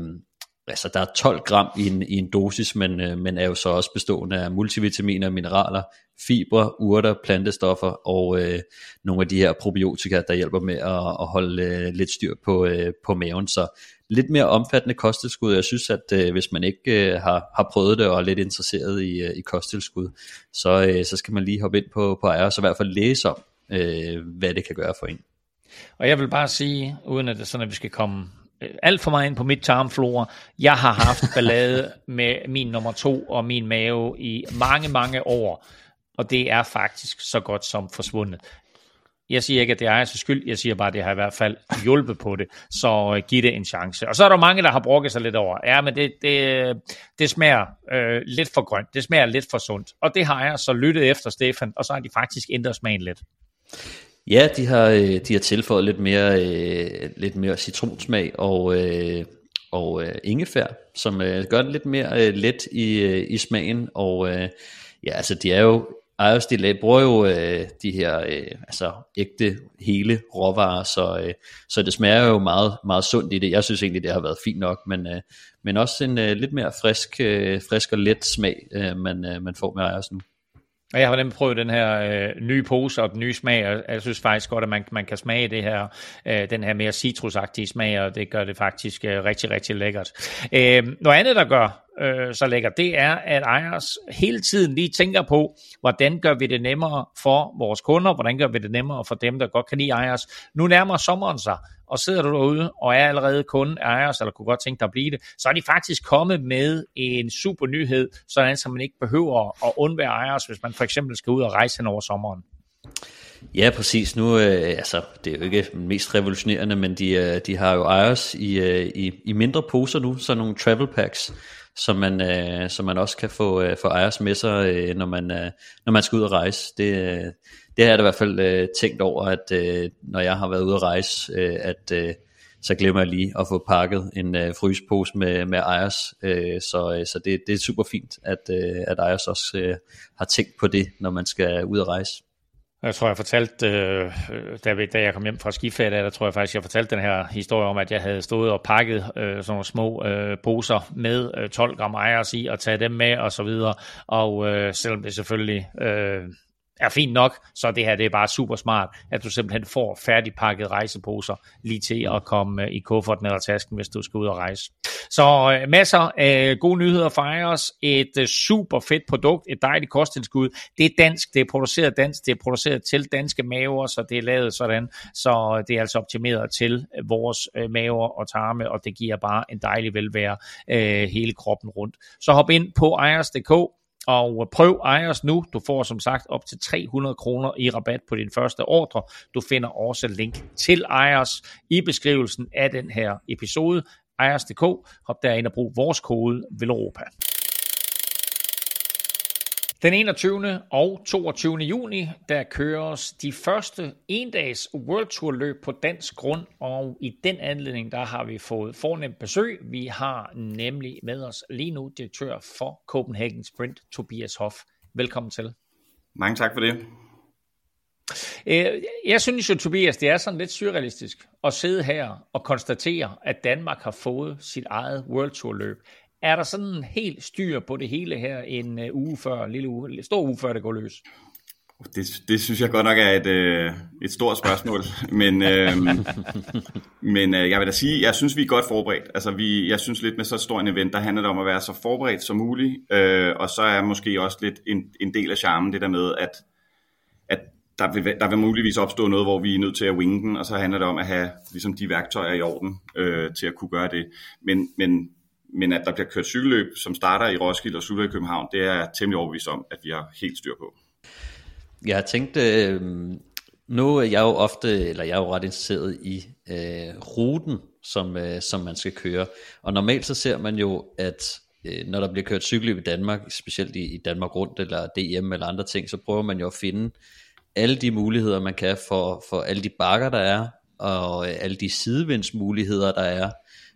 altså der er 12 gram i en dosis, men er jo så også bestående af multivitaminer, mineraler, fibre, urter, plantestoffer og nogle af de her probiotika, der hjælper med at holde lidt styr på maven. Så lidt mere omfattende kosttilskud. Jeg synes, at hvis man ikke har prøvet det og er lidt interesseret i kosttilskud, så skal man lige hoppe ind på Ejers og i hvert fald læse om, hvad det kan gøre for en. Og jeg vil bare sige, uden at det er sådan, at vi skal komme alt for meget ind på mit tarmflora, jeg har haft ballade med min nummer 2 og min mave i mange, mange år, og det er faktisk så godt som forsvundet. Jeg siger ikke, at det er Ejers skyld, jeg siger bare, at det har i hvert fald hjulpet på det, så giv det en chance. Og så er der mange, der har brokket sig lidt over, ja, men det smager lidt for grønt, det smager lidt for sundt, og det har jeg så lyttet efter, Stefan, og så har de faktisk ændret smagen lidt. Ja, de har tilføjet lidt mere citronsmag og ingefær, som gør det lidt mere let i smagen, og ja, altså de er jo Ejers, de bruger jo de her altså ægte hele råvarer, så det smager jo meget, meget sundt i det. Jeg synes egentlig, det har været fint nok, men også en lidt mere frisk og let smag, man får med Ejers nu. Og jeg har nemlig prøvet den her nye pose og den nye smag, og jeg synes faktisk godt, at man kan smage det her, den her mere citrusagtige smag, og det gør det faktisk rigtig, rigtig lækkert. Noget andet, der gør så lækkert, det er, at Ejers hele tiden lige tænker på, hvordan gør vi det nemmere for vores kunder, hvordan gør vi det nemmere for dem, der godt kan lide Ejers. Nu nærmer sommeren sig, og sidder du derude og er allerede kunde af Ejers, eller kunne godt tænke dig at blive det, så er de faktisk kommet med en super nyhed, sådan så man ikke behøver at undvære Ejers, hvis man for eksempel skal ud og rejse hen over sommeren. Ja, præcis. Nu, altså, det er jo ikke mest revolutionerende, men de har jo Ejers i mindre poser nu, så nogle travel packs, som man også kan få Ejers med sig, når man skal ud og rejse. Det har jeg da i hvert fald tænkt over, at når jeg har været ude at rejse, så glemmer jeg lige at få pakket en frysepose med Ejers, så det er super fint, at Ejers også har tænkt på det, når man skal ud at rejse. Jeg tror, jeg fortalte, da jeg kom hjem fra skiferie, der tror jeg faktisk, jeg fortalte den her historie om, at jeg havde stået og pakket sådan nogle små poser med 12 gram Ejers i, og taget dem med og så videre. Og selvom det selvfølgelig er fint nok, så det her det er bare super smart, at du simpelthen får færdigpakkede rejseposer lige til at komme i kufferten eller tasken, hvis du skal ud og rejse. Så masser af gode nyheder for Ejers. Et super fedt produkt, et dejligt kosttilskud. Det er dansk, det er produceret dansk, det er produceret til danske maver, så det er lavet sådan, så det er altså optimeret til vores maver og tarme, og det giver bare en dejlig velvære hele kroppen rundt. Så hop ind på ejers.dk og prøv Ejers nu. Du får som sagt op til 300 kroner i rabat på din første ordre. Du finder også link til Ejers i beskrivelsen af den her episode. Ejers.dk. Hop derind og brug vores kode VELEUROPA. Den 21. og 22. juni, der køres de første endags World Tour løb på dansk grund, og i den anledning, der har vi fået fornemt besøg. Vi har nemlig med os lige nu direktør for Copenhagen Sprint, Tobias Hoff. Velkommen til. Mange tak for det. Jeg synes jo, Tobias, det er sådan lidt surrealistisk at sidde her og konstatere, at Danmark har fået sit eget World Tour løb. Er der sådan helt styr på det hele her en uge før, en stor uge før det går løs? Det synes jeg godt nok er et stort spørgsmål, men jeg vil da sige, jeg synes vi er godt forberedt. Altså jeg synes lidt med så stor en event, der handler det om at være så forberedt som muligt, og så er måske også lidt en del af charmen det der med, at der vil muligvis opstå noget, hvor vi er nødt til at winge den, og så handler det om at have ligesom de værktøjer i orden til at kunne gøre det. Men at der bliver kørt cykelløb, som starter i Roskilde og slutter i København, det er jeg temmelig overbevist om, at vi har helt styr på. Jeg har tænkt, nu er jeg jo ret interesseret i ruten, som man skal køre. Og normalt så ser man jo, at når der bliver kørt cykelløb i Danmark, specielt i Danmark Rundt eller DM eller andre ting, så prøver man jo at finde alle de muligheder, man kan for alle de bakker, der er, og alle de sidevindsmuligheder, der er.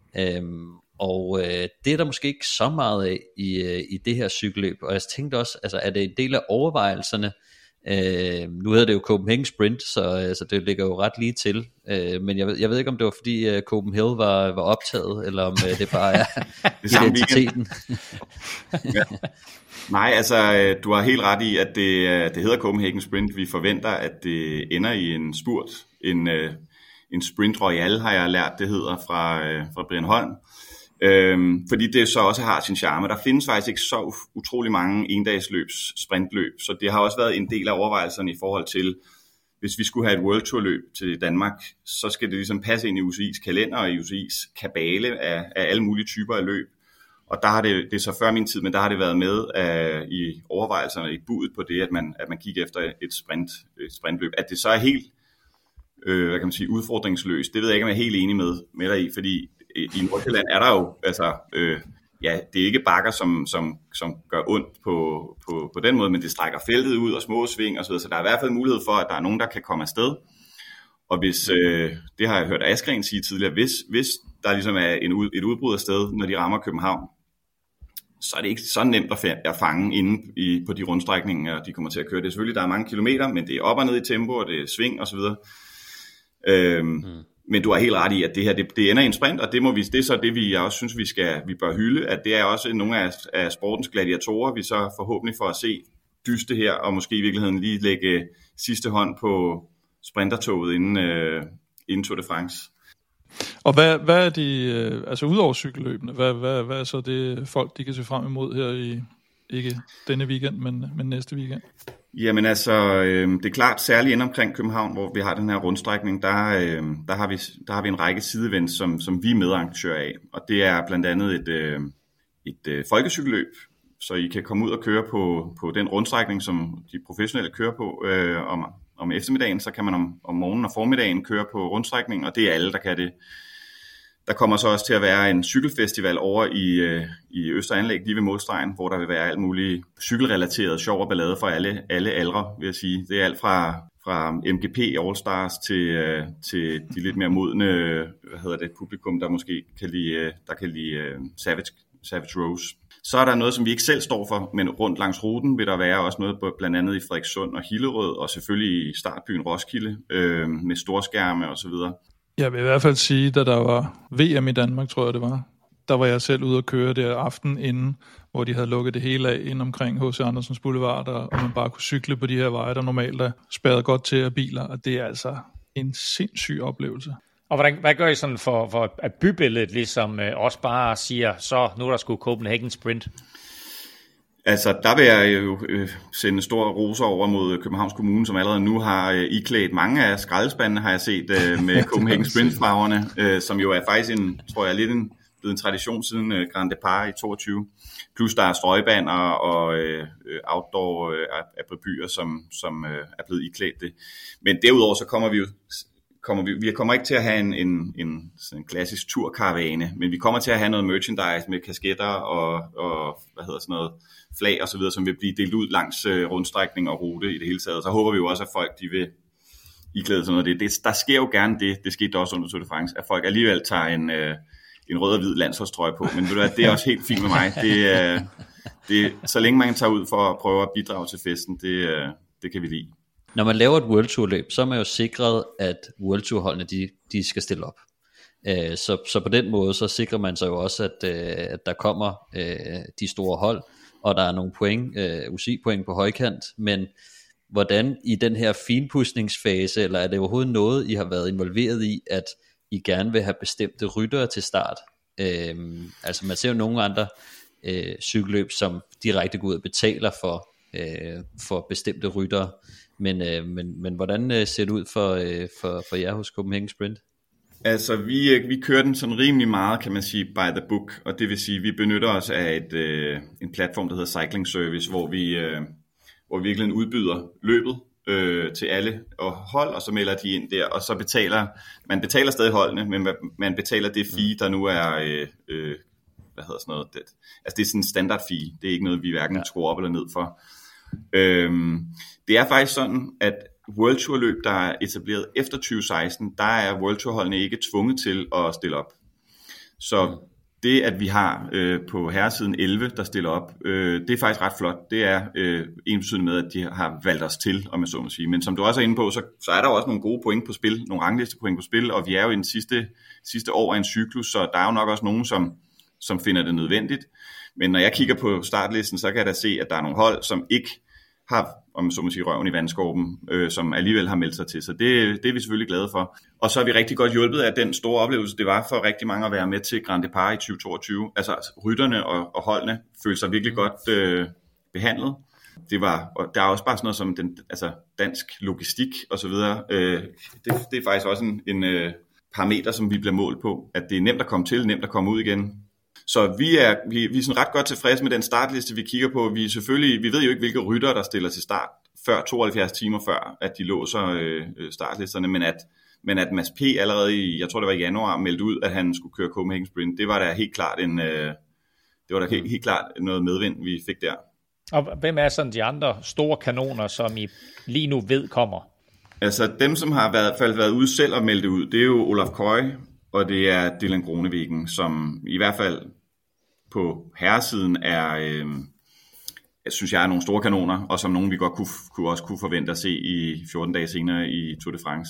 Og det er der måske ikke så meget af i det her cykelløb. Og jeg tænkte også, altså er det en del af overvejelserne? Nu hedder det jo Copenhagen Sprint, så det ligger jo ret lige til. Men jeg ved ikke, om det var fordi Copenhagen var optaget, eller om det bare er identiteten. Ja. Nej, altså du har helt ret i, at det hedder Copenhagen Sprint. Vi forventer, at det ender i en spurt. En sprint royal har jeg lært, det hedder fra Brian Holm. Fordi det så også har sin charme. Der findes faktisk ikke så utrolig mange endagsløbs sprintløb, så det har også været en del af overvejelserne i forhold til, hvis vi skulle have et World Tour løb til Danmark, så skal det ligesom passe ind i UCI's kalender og i UCI's kabale af alle mulige typer af løb. Og der har det er så før min tid, men der har det været med i overvejelserne, i budet på det, at man kigger efter et sprintløb. At det så er helt hvad kan man sige, udfordringsløst, det ved jeg ikke, om jeg er helt enig med dig i, fordi i Nordsjælland er der jo, altså, det er ikke bakker, som gør ondt på den måde, men det strækker feltet ud og små sving og så videre, så der er i hvert fald mulighed for, at der er nogen, der kan komme afsted. Og hvis, det har jeg hørt Askren sige tidligere, hvis der ligesom er et udbrud afsted, når de rammer København, så er det ikke så nemt at fange inde på de rundstrækninger, de kommer til at køre. Det er selvfølgelig, der er mange kilometer, men det er op og ned i tempo, og det er sving og så videre. Men du har helt ret i, at det her det ender i en sprint, og det er så det, jeg også synes, vi bør hylde, at det er også nogle af sportens gladiatorer, vi så forhåbentlig får at se dyste her, og måske i virkeligheden lige lægge sidste hånd på sprintertoget inden Tour de France. Og hvad er de, altså udover cykelløbene, hvad er så det folk, de kan se frem imod her i, ikke denne weekend, men næste weekend? Jamen altså, det er klart, særligt inde omkring København, hvor vi har den her rundstrækning, der har vi en række sideevents, som vi er medarrangører af. Og det er blandt andet et folkecykelløb, så I kan komme ud og køre på den rundstrækning, som de professionelle kører på om eftermiddagen. Så kan man om morgenen og formiddagen køre på rundstrækningen, og det er alle, der kan det. Der kommer så også til at være en cykelfestival over i Østeranlæg, lige ved målstregen, hvor der vil være alt muligt cykelrelateret sjov og ballade for alle aldre, vil jeg sige. Det er alt fra MGP All Stars til de lidt mere modne, publikum, der måske kan lide Savage Rose. Så er der noget, som vi ikke selv står for, men rundt langs ruten vil der være også noget blandt andet i Frederikssund og Hillerød, og selvfølgelig i startbyen Roskilde med storskærme og så videre. Jeg vil i hvert fald sige, da der var VM i Danmark, tror jeg det var, der var jeg selv ude at køre der aften inden, hvor de havde lukket det hele af ind omkring H.C. Andersens Boulevard, og man bare kunne cykle på de her veje, der normalt er spærret godt til af biler, og det er altså en sindssyg oplevelse. Og hvad gør I sådan for at bybilledet ligesom også bare siger, så nu er der sgu Copenhagen Sprint? Altså, der vil jeg jo sende store roser over mod Københavns Kommune, som allerede nu har iklædt mange af skraldespandene, har jeg set med Copenhagen Sprint-farverne, som jo er faktisk blevet en tradition siden Grand Depart i 22. Plus der er strøgbander og outdoor abribyer, som er blevet iklædt det. Men derudover så kommer ikke til at have en klassisk turkaravane, men vi kommer til at have noget merchandise med kasketter og flag og så videre, som vil blive delt ud langs rundstrækning og rute i det hele taget. Så håber vi jo også, at folk de vil iklæde sådan noget. Der sker jo gerne det skete også under Tour de France, at folk alligevel tager en rød og hvid landsholdstrøje på, men ved du hvad, det er også helt fint med mig. Det så længe man tager ud for at prøve at bidrage til festen, det kan vi lide. Når man laver et World Tour løb, så er man jo sikret, at World Tour holdene de skal stille op. Så på den måde, så sikrer man sig jo også, at der kommer de store hold, og der er nogle point, UCI-point på højkant, men hvordan i den her finpudsningsfase, eller er det overhovedet noget, I har været involveret i, at I gerne vil have bestemte ryttere til start? Altså man ser jo nogle andre cykelløb, som direkte går ud og betaler for bestemte ryttere, men hvordan ser det ud for jer hos Copenhagen Sprint? Altså vi kører den sådan rimelig meget, kan man sige, by the book, og det vil sige, vi benytter os af en platform, der hedder Cycling Service, hvor vi virkelig udbyder løbet til alle og hold, og så melder de ind der, og så man betaler stadig holdene, men man betaler det fee, der nu er, altså det er sådan en standard fee, det er ikke noget, vi hverken skruer op eller ned for. Det er faktisk sådan, at World Tour løb, der er etableret efter 2016, der er World Tour holdene ikke tvunget til at stille op. Så det, at vi har på herresiden 11, der stiller op, det er faktisk ret flot. Det er ensbetydende med, at de har valgt os til, om jeg så må sige. Men som du også er inde på, så er der også nogle gode point på spil, nogle ranglistepoint på spil, og vi er jo i den sidste år af en cyklus, så der er jo nok også nogen, som finder det nødvendigt. Men når jeg kigger på startlisten, så kan jeg da se, at der er nogle hold, som ikke har, om så må sige, røven i vandskorben, som alligevel har meldt sig til. Så det er vi selvfølgelig glade for. Og så er vi rigtig godt hjulpet af den store oplevelse, det var for rigtig mange at være med til Grand Depart i 2022. Altså rytterne og holdene følte sig virkelig godt behandlet. Og der er også bare sådan noget som dansk logistik og så videre. Det er faktisk også en parameter, som vi bliver målt på, at det er nemt at komme til, nemt at komme ud igen. Så vi er sådan ret godt tilfredse med den startliste, vi kigger på. Vi ved jo ikke, hvilke ryttere, der stiller til start før 72 timer før, at de låser startlisterne, men at Mads P. allerede i, jeg tror det var i januar, meldte ud, at han skulle køre Copenhagen Sprint, det var da helt klart helt klart noget medvind, vi fik der. Og hvem er sådan de andre store kanoner, som I lige nu ved kommer? Altså dem, som har været ude selv og meldte ud, det er jo Olaf Koy, og det er Dylan Groenewegen, som i hvert fald på herresiden jeg synes jeg er nogle store kanoner, og som nogen vi godt kunne forvente at se i 14 dage senere i Tour de France.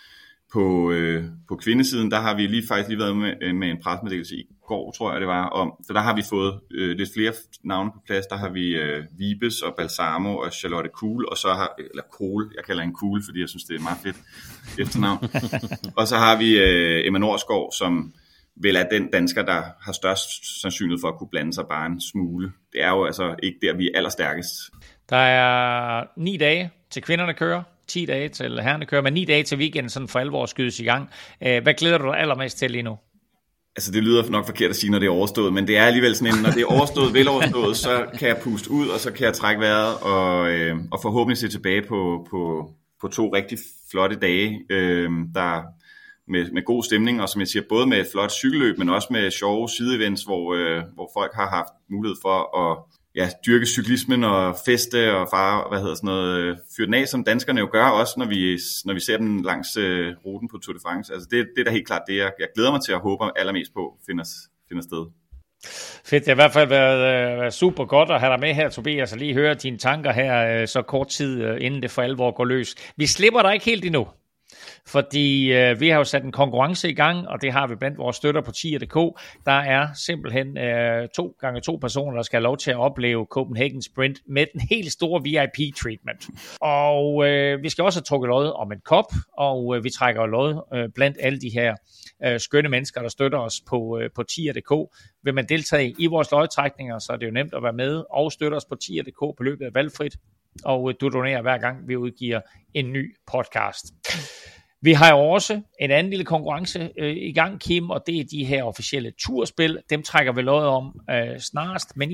På kvindesiden, der har vi faktisk lige været med en pressemeddelelse i går, tror jeg det var, for der har vi fået lidt flere navne på plads. Der har vi Vibes og Balsamo og Charlotte Kuhl, og så eller Kohl, jeg kalder hende Kuhl, fordi jeg synes det er meget fedt efternavn. Og så har vi Emma Norsgaard, som vel er den dansker, der har størst sandsynlighed for at kunne blande sig bare en smule. Det er jo altså ikke der, vi er allerstærkest. Der er 9 dage til kvinderne kører, 10 dage til herrerne kører, men 9 dage til weekenden, sådan for alvor skydes i gang. Hvad glæder du dig allermest til lige nu? Altså det lyder nok forkert at sige, når det er overstået, men det er alligevel sådan en, når det er overstået, vel overstået, så kan jeg puste ud, og så kan jeg trække vejret, og forhåbentlig se tilbage på 2 rigtig flotte dage, der med god stemning, og som jeg siger, både med et flot cykelløb, men også med sjove sideevents, hvor folk har haft mulighed for at dyrke cyklismen og feste og fyre den af, som danskerne jo gør også, når vi ser den langs ruten på Tour de France. Altså det er da helt klart det, jeg glæder mig til at håbe allermest på finder sted. Fedt, det har i hvert fald været super godt at have dig med her, Tobias, og lige høre dine tanker her så kort tid, inden det for alvor går løs. Vi slipper dig ikke helt endnu. Fordi vi har jo sat en konkurrence i gang, og det har vi blandt vores støtter på tier.dk. Der er simpelthen 2x2 personer, der skal have lov til at opleve Copenhagen Sprint med den helt store VIP-treatment. Og vi skal også have trukket lod om en kop, og vi trækker lod blandt alle de her skønne mennesker, der støtter os på tier.dk. Vil man deltage i vores lodtrækninger, så er det jo nemt at være med og støtte os på tier.dk. Beløbet er valgfrit, og du donerer hver gang vi udgiver en ny podcast. Vi har jo også en anden lille konkurrence i gang, Kim, og det er de her officielle turspil. Dem trækker vi lod om snarest, men i dag,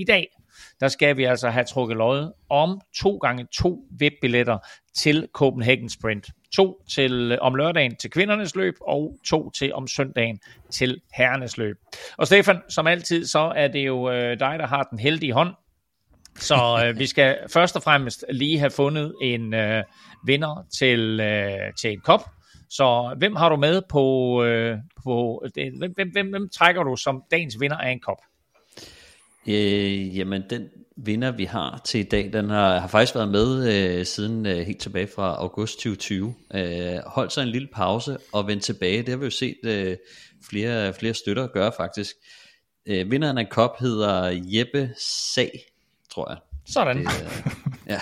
der skal vi altså have trukket lod om 2x2 VIP-billetter til Copenhagen Sprint. 2 til om lørdagen til kvindernes løb, og 2 til om søndagen til herrenes løb. Og Stefan, som altid, så er det jo dig, der har den heldige hånd. Så vi skal først og fremmest lige have fundet en vinder til en kop. Så hvem har du med på hvem trækker du som dagens vinder af en kop? Jamen den vinder vi har til i dag, den har faktisk været med siden helt tilbage fra august 2020. Holdt sig en lille pause og vendt tilbage. Det har vi jo set flere støtter gøre faktisk. Vinderen af en kop hedder Jeppe Sag, tror jeg. Sådan. Ja.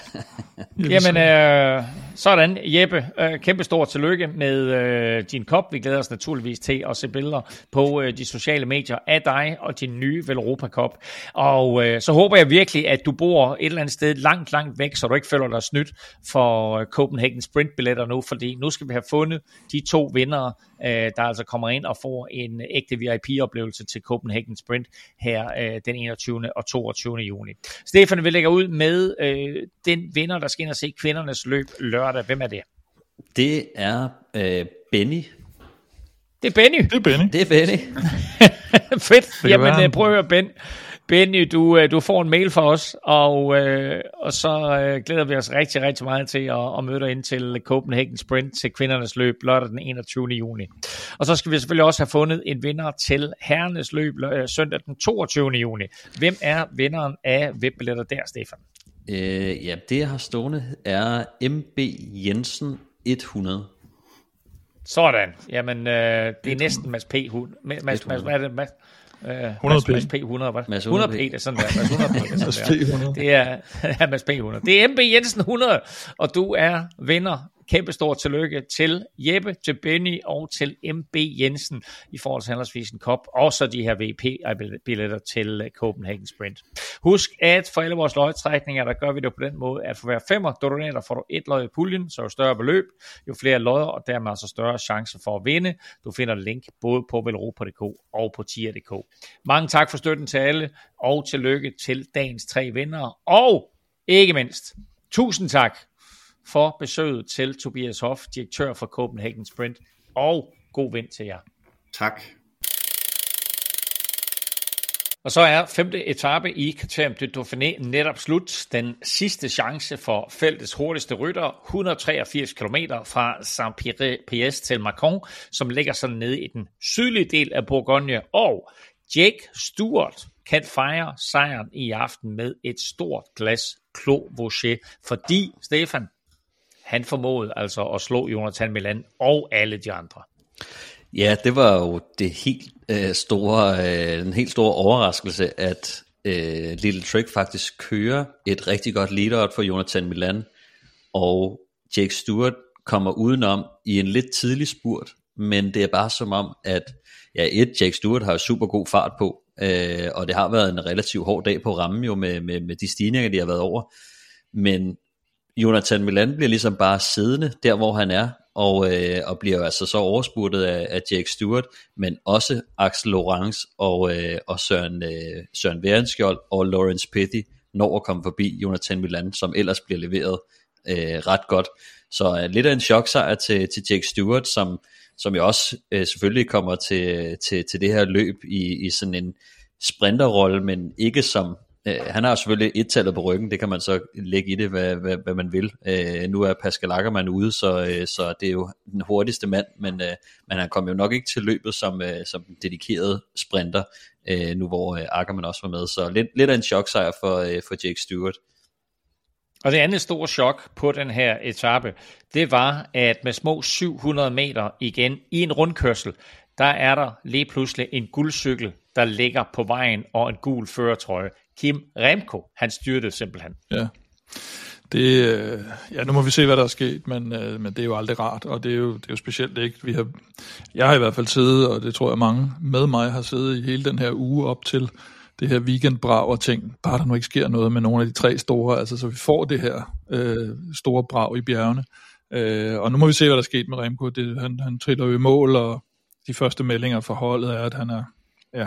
Jamen, sådan Jeppe, kæmpe stort tillykke med din kop. Vi glæder os naturligvis til at se billeder på de sociale medier af dig og din nye Velropa Cup. Og så håber jeg virkelig, at du bor et eller andet sted langt væk, så du ikke føler dig snydt for Copenhagen Sprint billetter nu, fordi nu skal vi have fundet de 2 vindere, der altså kommer ind og får en ægte VIP-oplevelse til Copenhagen Sprint her den 21. og 22. juni. Stefan, vi lægger ud med den vinder, der skal ind og se kvindernes løb lørdag. Hvem er det? Det er Benny. Det er Benny. Det er Benny. Fedt. Jamen prøv at høre, Benny, du får en mail fra os, og så glæder vi os rigtig meget til at møde dig ind til Copenhagen Sprint til kvindernes løb lørdag den 21. juni. Og så skal vi selvfølgelig også have fundet en vinder til herrenes løb søndag den 22. juni. Hvem er vinderen af VIP-billetter der, Stefan? Ja, det jeg har stående er MB Jensen 100. Sådan. Jamen, det er næsten Mads P. Mads, hvad er det? 100 P. Mads P. 100, hvad? 100 P, det er sådan der. Mads 100 P, det er sådan der. Det er Mads P. 100. Det er MB Jensen 100, og du er vinder. Kæmpe stort tillykke til Jeppe, til Benny og til MB Jensen i forhold til henholdsvis en kop, og så de her VP-billetter til Copenhagen Sprint. Husk, at for alle vores lodtrækninger, der gør vi det på den måde, at for hver 5 donater får du 1 lod i puljen, så jo større beløb, jo flere lodder, og dermed altså større chance for at vinde. Du finder link både på velropa.dk og på tier.dk. Mange tak for støtten til alle, og tillykke til dagens 3 vindere, og ikke mindst, tusind tak for besøget til Tobias Hoff, direktør for Copenhagen Sprint, og god vind til jer. Tak. Og så er 5. etape i Criterium du Dauphiné netop slut. Den sidste chance for feltets hurtigste rytter, 183 km fra Saint-Priest til Mâcon, som ligger sådan nede i den sydlige del af Bourgogne, og Jake Stewart kan fejre sejren i aften med et stort glas Clos Vouget, fordi Stefan, han formåede altså at slå Jonathan Milan og alle de andre. Ja, det var jo det helt den helt store overraskelse, at Little Trick faktisk kører et rigtig godt lead-out for Jonathan Milan, og Jake Stewart kommer udenom i en lidt tidlig spurt, men det er bare som om, at Jake Stewart har super god fart på, og det har været en relativt hård dag på rammen jo med de stigninger, de har været over, men Jonathan Milan bliver ligesom bare siddende der, hvor han er, og bliver altså så overspurtet af Jake Stewart, men også Axel Laurence og Søren Værenskjold og Lawrence Petty når at komme forbi Jonathan Milan, som ellers bliver leveret ret godt. Så lidt af en choksejr til Jake Stewart, som jo også selvfølgelig kommer til det her løb i sådan en sprinterrolle, men ikke som han har selvfølgelig et tallet på ryggen, det kan man så lægge i det, hvad man vil. Nu er Pascal Ackermann ude, så det er jo den hurtigste mand, men han kom jo nok ikke til løbet som dedikeret sprinter, nu hvor Ackermann også var med. Så lidt af en choksejr for Jake Stewart. Og det andet store chok på den her etape, det var, at med små 700 meter igen i en rundkørsel, der er der lige pludselig en guldcykel, der ligger på vejen, og en gul førertrøje. Kim Remco, han styrtede simpelthen. Ja, nu må vi se, hvad der er sket, men det er jo aldrig rart, og det er jo specielt ikke. Jeg har i hvert fald siddet, og det tror jeg mange med mig har siddet i hele den her uge op til det her weekendbrag og tænkt, bare der nu ikke sker noget med nogle af de 3 store, altså så vi får det her store brag i bjergene. Og nu må vi se, hvad der er sket med Remco. Han triller jo i mål, og de første meldinger fra holdet er, at han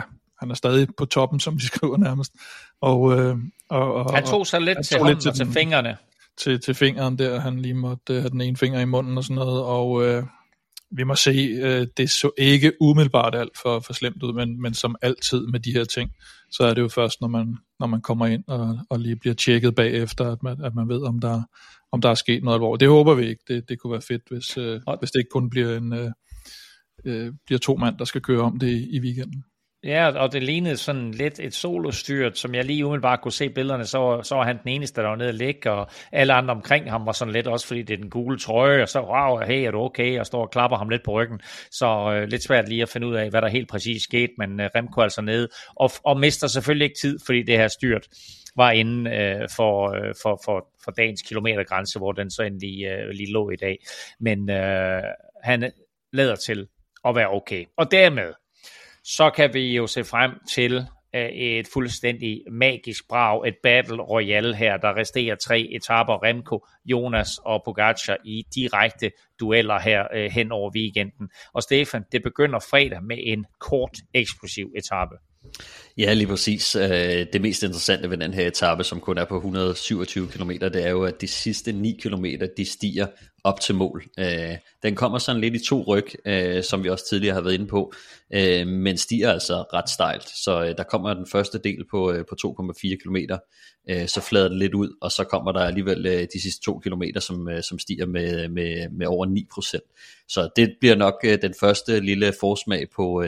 Han er stadig på toppen, som de skriver nærmest. Og han tog sig lidt til hånden og til fingrene. Til fingeren der, han lige måtte have den ene finger i munden og sådan noget, og vi må se, det så ikke umiddelbart alt for slemt ud, men som altid med de her ting, så er det jo først, når man kommer ind og lige bliver tjekket bagefter, at man ved, om der er sket noget alvorligt. Det håber vi ikke. Det kunne være fedt, hvis det ikke kun bliver 2 mand, der skal køre om det i weekenden. Ja, og det lignede sådan lidt et solostyrt, som jeg lige umiddelbart kunne se billederne, så var han den eneste, der var nede og ligge, og alle andre omkring ham var sådan lidt, også fordi det er den gule trøje, og så, wow, hey, er du okay, og står og klapper ham lidt på ryggen, så lidt svært lige at finde ud af, hvad der helt præcis skete, men Remco altså nede, og mister selvfølgelig ikke tid, fordi det her styrt var inden for dagens kilometergrænse, hvor den så endelig lige lå i dag, men han lader til at være okay, og dermed så kan vi jo se frem til et fuldstændig magisk brag, et battle royale her, der resterer 3 etaper, Remco, Jonas og Pogačar i direkte dueller her hen over weekenden. Og Stefan, det begynder fredag med en kort, eksplosiv etape. Ja, lige præcis. Det mest interessante ved den her etape, som kun er på 127 km, det er jo, at de sidste 9 km, de stiger op til mål. Den kommer sådan lidt i 2 ryg, som vi også tidligere har været inde på, men stiger altså ret stejlt. Så der kommer den første del på 2,4 km, så flader det lidt ud, og så kommer der alligevel de sidste 2 km, som stiger med over 9%. Så det bliver nok den første lille forsmag på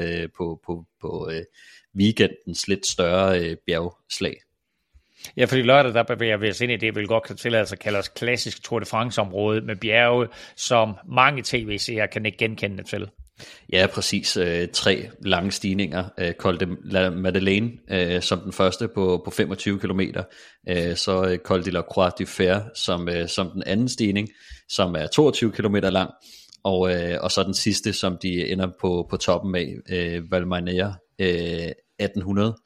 weekendens lidt større bjergslag. Ja, fordi lørdag, der bevæger vi os ind i det, vi godt kan tillade sig at kalde os klassisk Tour de France-område med bjerge, som mange tv-seere kan ikke genkende det til. Ja, præcis. 3 lange stigninger. Col de la Madeleine som den første på 25 km. Så Col de la Croix du Fer som den anden stigning, som er 22 km lang. Og så den sidste, som de ender på toppen af, Valmainera 1800,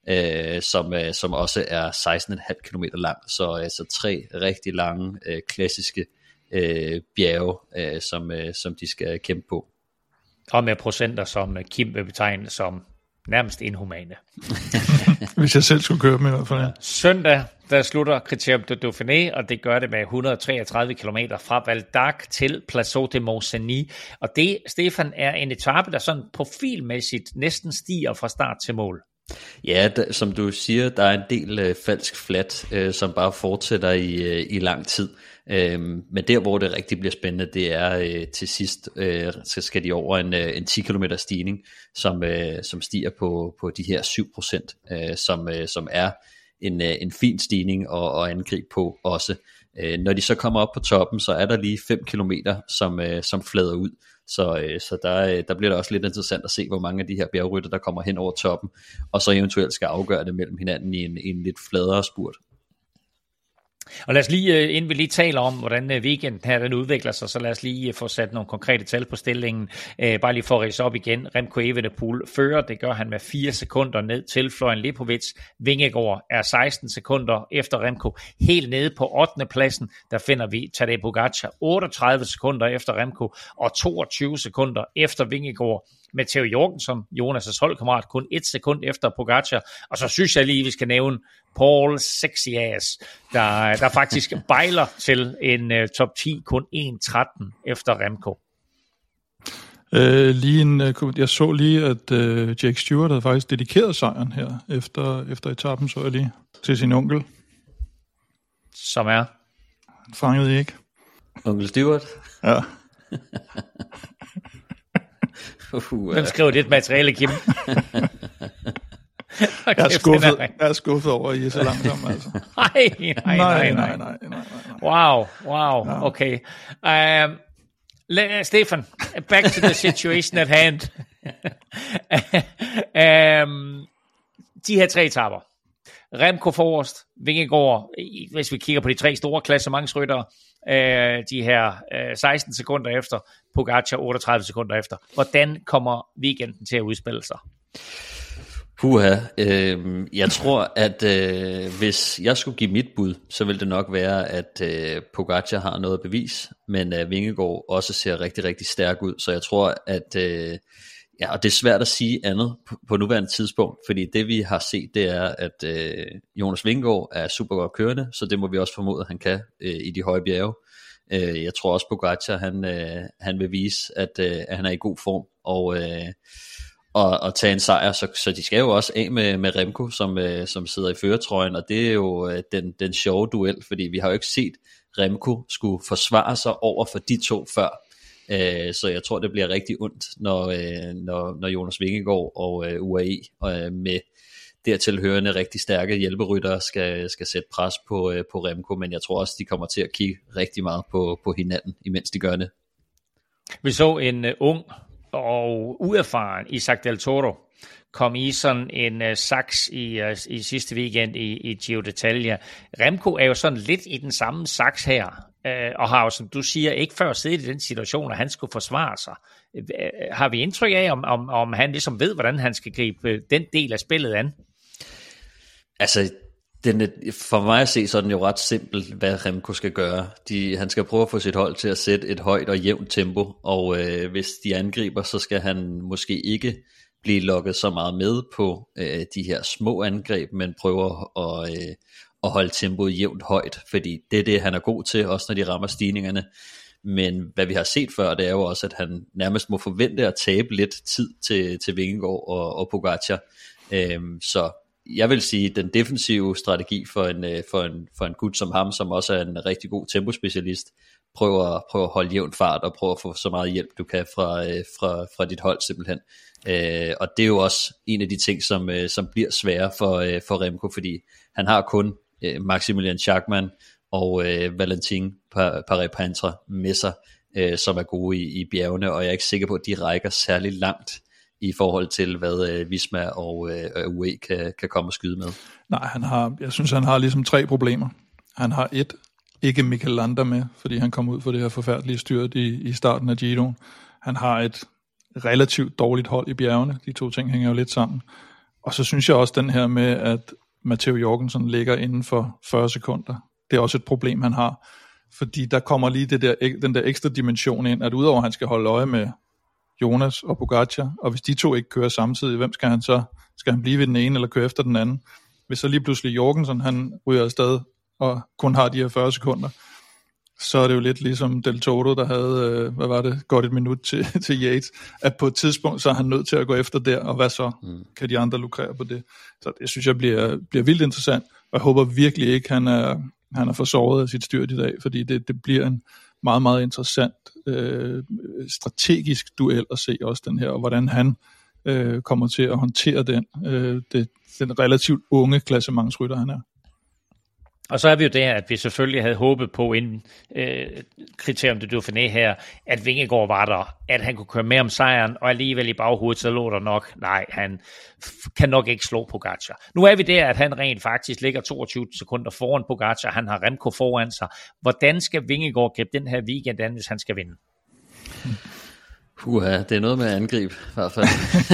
som også er 16,5 km lang. Så altså 3 rigtig lange, klassiske bjerge, som de skal kæmpe på. Og med procenter, som Kim vil betegne som nærmest inhumane. Hvis jeg selv skulle køre dem i hvert fald. Ja. Søndag, der slutter Critérium de Dauphiné, og det gør det med 133 km fra Val d'Arc til Plateau de Montcenis. Og det, Stefan, er en etape, der sådan profilmæssigt næsten stiger fra start til mål. Ja, som du siger, der er en del falsk flat, som bare fortsætter i lang tid. Men der, hvor det rigtig bliver spændende, det er til sidst, så skal de over en 10 km stigning, som stiger på de her 7%, som er en fin stigning og angreb på også. Når de så kommer op på toppen, så er der lige 5 km, som flader ud. Så der bliver det også lidt interessant at se, hvor mange af de her bjergrytter, der kommer hen over toppen, og så eventuelt skal afgøre det mellem hinanden i en lidt fladere spurt. Og lad os lige, inden vi lige taler om, hvordan weekenden her den udvikler sig, så lad os lige få sat nogle konkrete tal på stillingen. Bare lige for at ridse op igen. Remco Evenepoel fører, det gør han med 4 sekunder ned til Florian Lipovic. Vingegaard er 16 sekunder efter Remco. Helt nede på 8. pladsen, der finder vi Tadej Pogačar 38 sekunder efter Remco og 22 sekunder efter Vingegaard. Matteo Jorgensen, Jonas' holdkammerat, kun 1 sekund efter Pogačar. Og så synes jeg lige, vi skal nævne Paul Sexyas, der faktisk bejler til en top 10, kun 1.13 efter Remco. Jeg så lige, at Jake Stewart havde faktisk dedikeret sejren her efter etappen, så jeg lige til sin onkel. Som er? Fangede I ikke? Onkel Stewart? Ja. Hvem skriver dit materiale, Kim? Okay, jeg er skuffet over, at I er så langsomme, altså. Nej. Wow, ja. Okay. Stefan, back to the situation at hand. De her 3 etaper. Remco forrest, Vingegaard, hvis vi kigger på de 3 store klassementsryttere, de her 16 sekunder efter, Pogačar 38 sekunder efter. Hvordan kommer weekenden til at udspille sig? Jeg tror, at hvis jeg skulle give mit bud, så vil det nok være, at Pogačar har noget bevis, men Vingegaard også ser rigtig, rigtig stærk ud. Så jeg tror, at Ja, og det er svært at sige andet på nuværende tidspunkt, fordi det vi har set, det er, at Jonas Vingegaard er super godt kørende, så det må vi også formode, at han kan i de høje bjerge. Jeg tror også, Pogačar han vil vise, at han er i god form, og tage en sejr, så de skal jo også af med Remco, som sidder i førertrøjen, og det er jo den sjove duel, fordi vi har jo ikke set Remco skulle forsvare sig over for de to før. Så jeg tror, det bliver rigtig ondt, når Jonas Vingegaard og UAE med dertilhørende rigtig stærke hjælperyttere skal sætte pres på Remco, men jeg tror også, de kommer til at kigge rigtig meget på hinanden, imens de gør det. Vi så en ung og uerfaren Isaac Del Toro kom i sådan en saks i sidste weekend i Giro d'Italia. Remco er jo sådan lidt i den samme saks her, og har jo, som du siger, ikke før siddet i den situation, at han skulle forsvare sig. Har vi indtryk af, om han ligesom ved, hvordan han skal gribe den del af spillet an? Altså, for mig at se, så er den jo ret simpelt, hvad Remco skal gøre. Han skal prøve at få sit hold til at sætte et højt og jævnt tempo, og hvis de angriber, så skal han måske ikke blive lokket så meget med på de her små angreb, men prøver at holde tempoet jævnt højt, fordi det er det, han er god til, også når de rammer stigningerne. Men hvad vi har set før, det er jo også, at han nærmest må forvente at tabe lidt tid til Vingegaard og Pogačar. Så jeg vil sige, den defensive strategi for en gut som ham, som også er en rigtig god tempospecialist, prøver at holde jævn fart og prøve at få så meget hjælp du kan fra dit hold simpelthen. Og det er jo også en af de ting, som bliver svære for Remco, fordi han har kun Maximilian Schachmann og Valentin Paris-Pantra med sig, som er gode i bjergene, og jeg er ikke sikker på, at de rækker særlig langt i forhold til, hvad Visma og UAE kan komme og skyde med. Nej, jeg synes, han har ligesom 3 problemer. Han har ikke Mikel Landa med, fordi han kom ud for det her forfærdelige styrt i starten af Giroen. Han har et relativt dårligt hold i bjergene. De 2 ting hænger jo lidt sammen. Og så synes jeg også den her med, at Matteo Jorgensen ligger inden for 40 sekunder. Det er også et problem, han har. Fordi der kommer lige den der ekstra dimension ind, at udover at han skal holde øje med Jonas og Pogačar, og hvis de 2 ikke kører samtidig, hvem skal han så? Skal han blive ved den ene, eller køre efter den anden? Hvis så lige pludselig Jorgensen, han ryger afsted, og kun har de her 40 sekunder, så er det jo lidt ligesom Del Toro, der havde, godt et minut til Yates, at på et tidspunkt, så er han nødt til at gå efter der, og hvad så? Kan de andre lukrere på det? Så det synes jeg bliver vildt interessant, og jeg håber virkelig ikke, han er forsåret af sit styrt i dag, fordi det bliver en meget, meget interessant strategisk duel at se også den her, og hvordan han kommer til at håndtere den relativt unge klassementsrytter, han er. Og så er vi jo der, at vi selvfølgelig havde håbet på inden kriterium det Dauphiné her, at Vingegaard var der, at han kunne køre med om sejren, og alligevel i baghovedet, så lå der nok, nej, han kan nok ikke slå Pogačar. Nu er vi der, at han rent faktisk ligger 22 sekunder foran Pogačar, han har Remco foran sig. Hvordan skal Vingegaard gribe den her weekend an, hvis han skal vinde? Det er noget med angreb, i hvert fald.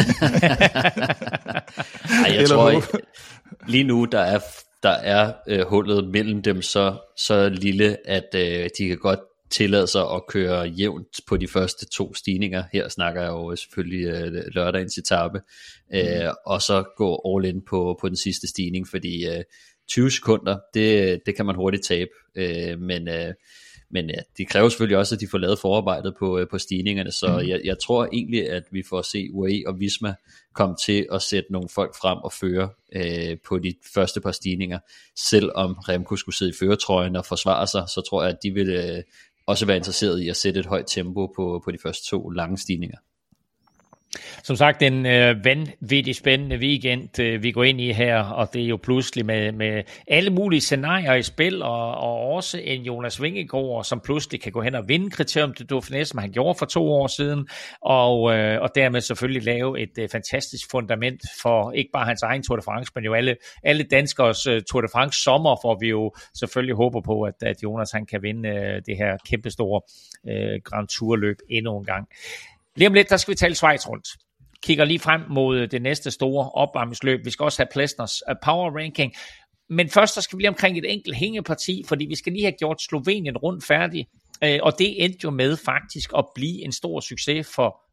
Ej, jeg tror ikke, lige nu, der er hullet mellem dem så lille, at de kan godt tillade sig at køre jævnt på de første 2 stigninger. Her snakker jeg jo selvfølgelig lørdagens etape, og så gå all in på den sidste stigning, fordi 20 sekunder, det kan man hurtigt tabe, men det kræver selvfølgelig også, at de får lavet forarbejdet på stigningerne, så jeg tror egentlig, at vi får se UAE og Visma komme til at sætte nogle folk frem og føre på de første par stigninger. Selvom Remco skulle sidde i førertrøjen og forsvare sig, så tror jeg, at de vil også være interesseret i at sætte et højt tempo på de første 2 lange stigninger. Som sagt, en vanvittigt spændende weekend, vi går ind i her, og det er jo pludselig med alle mulige scenarier i spil, og også en Jonas Vingegaard, som pludselig kan gå hen og vinde kriterium til Dauphiné, som han gjorde for 2 år siden, og dermed selvfølgelig lave et fantastisk fundament for ikke bare hans egen Tour de France, men jo alle danskers Tour de France sommer, hvor vi jo selvfølgelig håber på, at Jonas han kan vinde det her kæmpestore Grand Tour-løb endnu en gang. Lige om lidt, der skal vi tale Schweiz rundt. Kigger lige frem mod det næste store opvarmningsløb. Vi skal også have Plesners power ranking. Men først så skal vi lige omkring et enkelt hængeparti, fordi vi skal lige have gjort Slovenien rundt færdig. Og det endte jo med faktisk at blive en stor succes for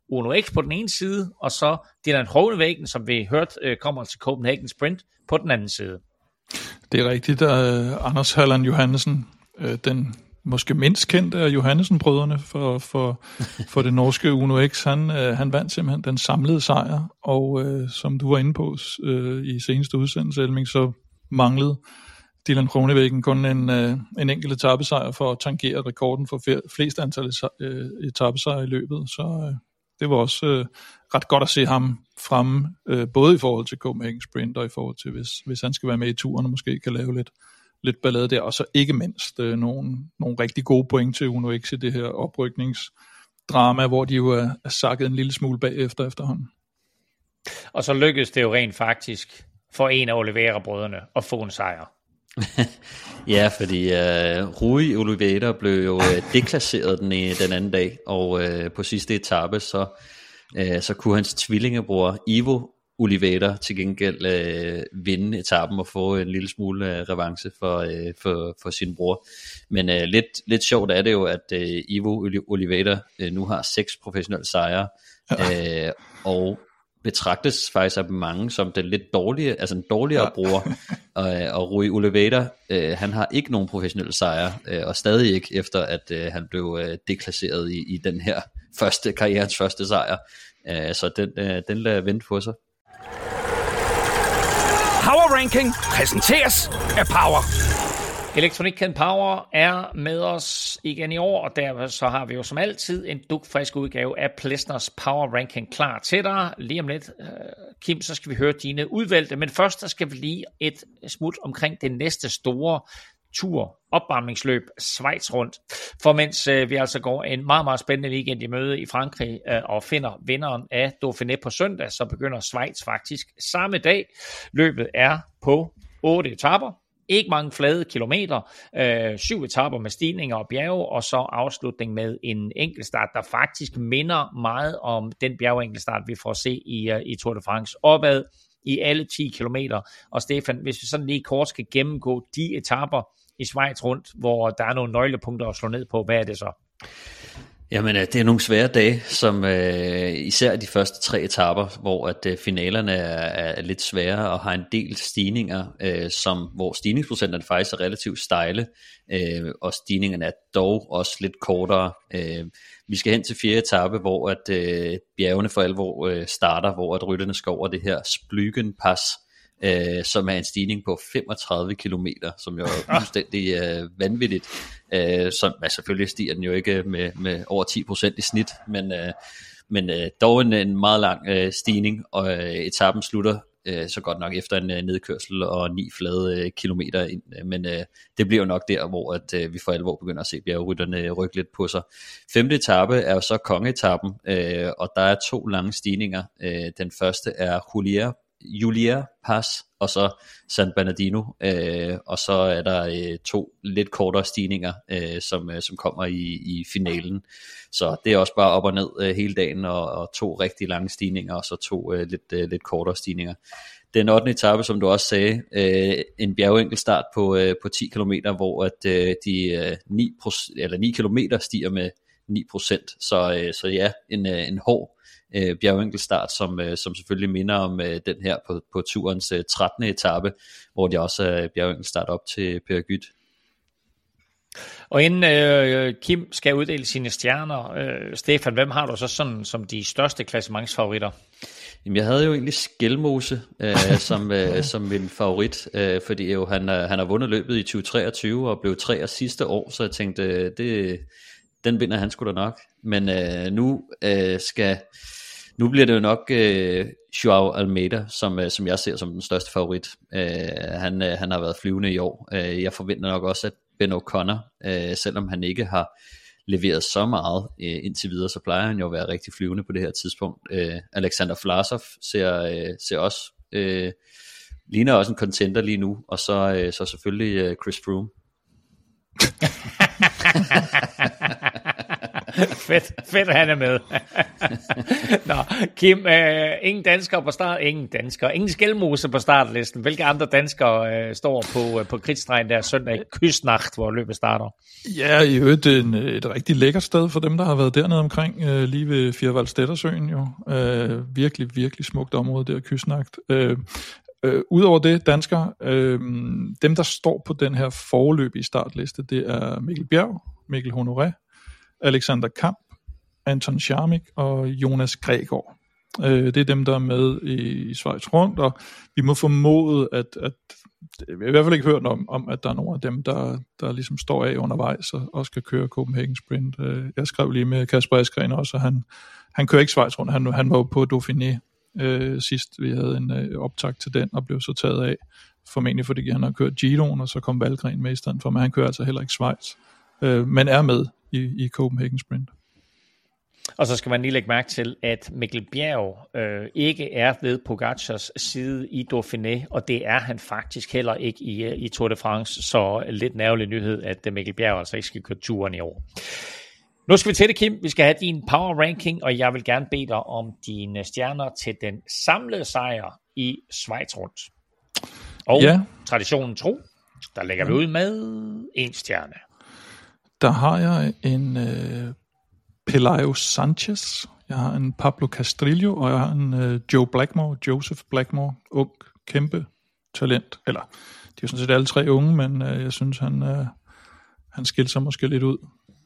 Uno X på den ene side, og så Dylan Groenewegen, som vi hørte kommer til Copenhagen Sprint på den anden side. Det er rigtigt, Anders Halland Johannessen, den måske mindst kendte af Johannesen-brødrene for det norske Uno X, han vandt simpelthen den samlede sejr, og som du var inde på i seneste udsendelse, Elming, så manglede Dylan Groenewegen kun en enkelt etapesejr for at tangere rekorden for flest antal etapesejre i løbet, så det var også ret godt at se ham fremme, både i forhold til Copenhagen Sprint og i forhold til, hvis han skal være med i turen og måske kan lave lidt ballade der, og så ikke mindst nogle rigtig gode point til Uno X i det her oprykningsdrama, hvor de jo er sakket en lille smule bagefter efterhånden. Og så lykkedes det jo rent faktisk for en af Oliveira-brødrene at få en sejr. Ja, fordi Rui Oliveira blev jo deklasseret den anden dag, og på sidste etape, så kunne hans tvillingebror Ivo Oliveira til gengæld vinde etappen og få en lille smule revanche for sin bror. Men lidt sjovt er det jo, at Ivo Oliveira nu har 6 professionelle sejre, og betragtes faktisk af mange som den lidt dårlige, altså en dårligere bror, og Rui Oliveira, han har ikke nogen professionelle sejre, og stadig ikke efter at han blev deklasseret i den her karrierens første sejr, så den lader vente på sig. Power Ranking præsenteres af Power. Electronic Can Power er med os igen i år, og derfor så har vi jo som altid en dugfrisk udgave af Plesners Power Ranking klar til dig. Lige om lidt, Kim, så skal vi høre dine udvalgte, men først så skal vi lige et smut omkring det næste store opvarmningsløb Schweiz rundt. For mens vi altså går en meget, meget spændende weekend i møde i Frankrig og finder vinderen af Dauphiné på søndag, så begynder Schweiz faktisk samme dag. Løbet er på 8 etaper. Ikke mange flade kilometer, 7 etaper med stigninger og bjerge, og så afslutning med en enkeltstart, der faktisk minder meget om den bjergenkeltstart, vi får se i Tour de France. Opad i alle 10 kilometer. Og Stefan, hvis vi sådan lige kort skal gennemgå de etaper i Schweiz rundt, hvor der er nogle nøglepunkter at slå ned på, hvad er det så? Jamen, det er nogle svære dage, som især de første 3 etaper, hvor at finalerne er lidt svære og har en del stigninger, hvor stigningsprocenterne faktisk er relativt stejle, og stigningerne er dog også lidt kortere. Vi skal hen til 4. etape, hvor at bjergene for alvor starter, hvor at rytterne skal over det her Splügenpass, som er en stigning på 35 kilometer, som jo er fuldstændig vanvittigt. Selvfølgelig stiger den jo ikke med over 10% i snit, men dog en meget lang stigning, og etappen slutter så godt nok efter en nedkørsel og 9 flade kilometer ind, men det bliver jo nok der, hvor at vi for alvor begynder at se bjergrytterne rykke lidt på sig. 5. etape er jo så kongeetappen, og der er 2 lange stigninger. Den første er Julier Pass, og så San Bernardino, og så er der 2 lidt kortere stigninger, som kommer i finalen. Så det er også bare op og ned hele dagen, og 2 rigtig lange stigninger, og så 2 lidt kortere stigninger. Den 8. etape, som du også sagde, en bjergenkeltstart på 10 km, hvor at de 9 km stiger med 9%, så ja, en hård bjergenkeltstart, som selvfølgelig minder om den her på turens 13. etape, hvor de også er bjergenkeltstart op til Per Gyt. Og inden Kim skal uddele sine stjerner, Stefan, hvem har du så sådan som de største klassementsfavoritter? Jamen, jeg havde jo egentlig Skelmose som min favorit, fordi jo han har vundet løbet i 2023 og blev 3 sidste år, så jeg tænkte, den vinder han sgu da nok. Men nu bliver det jo nok Joao Almeida, som jeg ser som den største favorit. Han har været flyvende i år. Jeg forventer nok også, at Ben O'Connor, selvom han ikke har leveret så meget indtil videre, så plejer han jo at være rigtig flyvende på det her tidspunkt. Alexander Vlasov ser også ligner også en contender lige nu, og så selvfølgelig Chris Froome. Fedt, han er med. Nå, Kim, ingen danskere på start, ingen skælmose på startlisten. Hvilke andre danskere står på kridtstregen der søndag Küsnacht, hvor løbet starter? Ja, i øvrigt et rigtig lækkert sted for dem, der har været dernede omkring, lige ved Fjervaldstedtersøen jo. Virkelig, virkelig smukt område der, Küsnacht. Udover det, danskere, dem der står på den her foreløbige startliste, det er Mikkel Bjerg, Mikkel Honoré, Alexander Kamp, Anton Scharmik og Jonas Gregor. Det er dem, der er med i Schweiz rundt, og vi må formode, at vi har i hvert fald ikke hørt om, at der er nogle af dem, der ligesom står af undervejs og skal køre Copenhagen Sprint. Jeg skrev lige med Kasper Askren også, og han kører ikke Schweiz rundt, han var jo på Dauphiné sidst. Vi havde en optakt til den, og blev så taget af, formentlig fordi han har kørt Giroen, og så kom Valgren med i stedet for, men han kører altså heller ikke Schweiz, men er med i Copenhagen Sprint. Og så skal man lige lægge mærke til, at Mikkel Bjerg ikke er ved Pogacars side i Dauphiné, og det er han faktisk heller ikke i Tour de France, så lidt nærmelig nyhed, at Mikkel Bjerg altså ikke skal køre turen i år. Nu skal vi til det, Kim. Vi skal have din power ranking, og jeg vil gerne bede dig om dine stjerner til den samlede sejr i Schweiz rundt. Og traditionen tro, der lægger vi ud med 1 stjerne. Der har jeg en Pelayo Sanchez, jeg har en Pablo Castrillo, og jeg har en Joseph Blackmore, ung, kæmpe talent. Eller, de er jo sådan set alle 3 unge, men jeg synes, han skilte sig måske lidt ud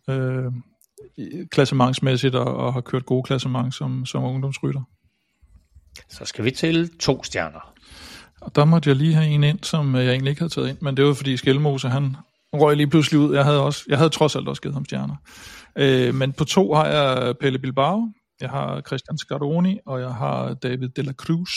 klassementsmæssigt, og har kørt gode klassement som ungdomsrytter. Så skal vi til 2 stjerner. Og der måtte jeg lige have en ind, som jeg egentlig ikke havde taget ind, men det var fordi Skelmose, han røg lige pludselig ud. Jeg havde trods alt også givet ham stjerner. Men på 2 har jeg Pelle Bilbao, jeg har Christian Scaroni, og jeg har David de la Cruz.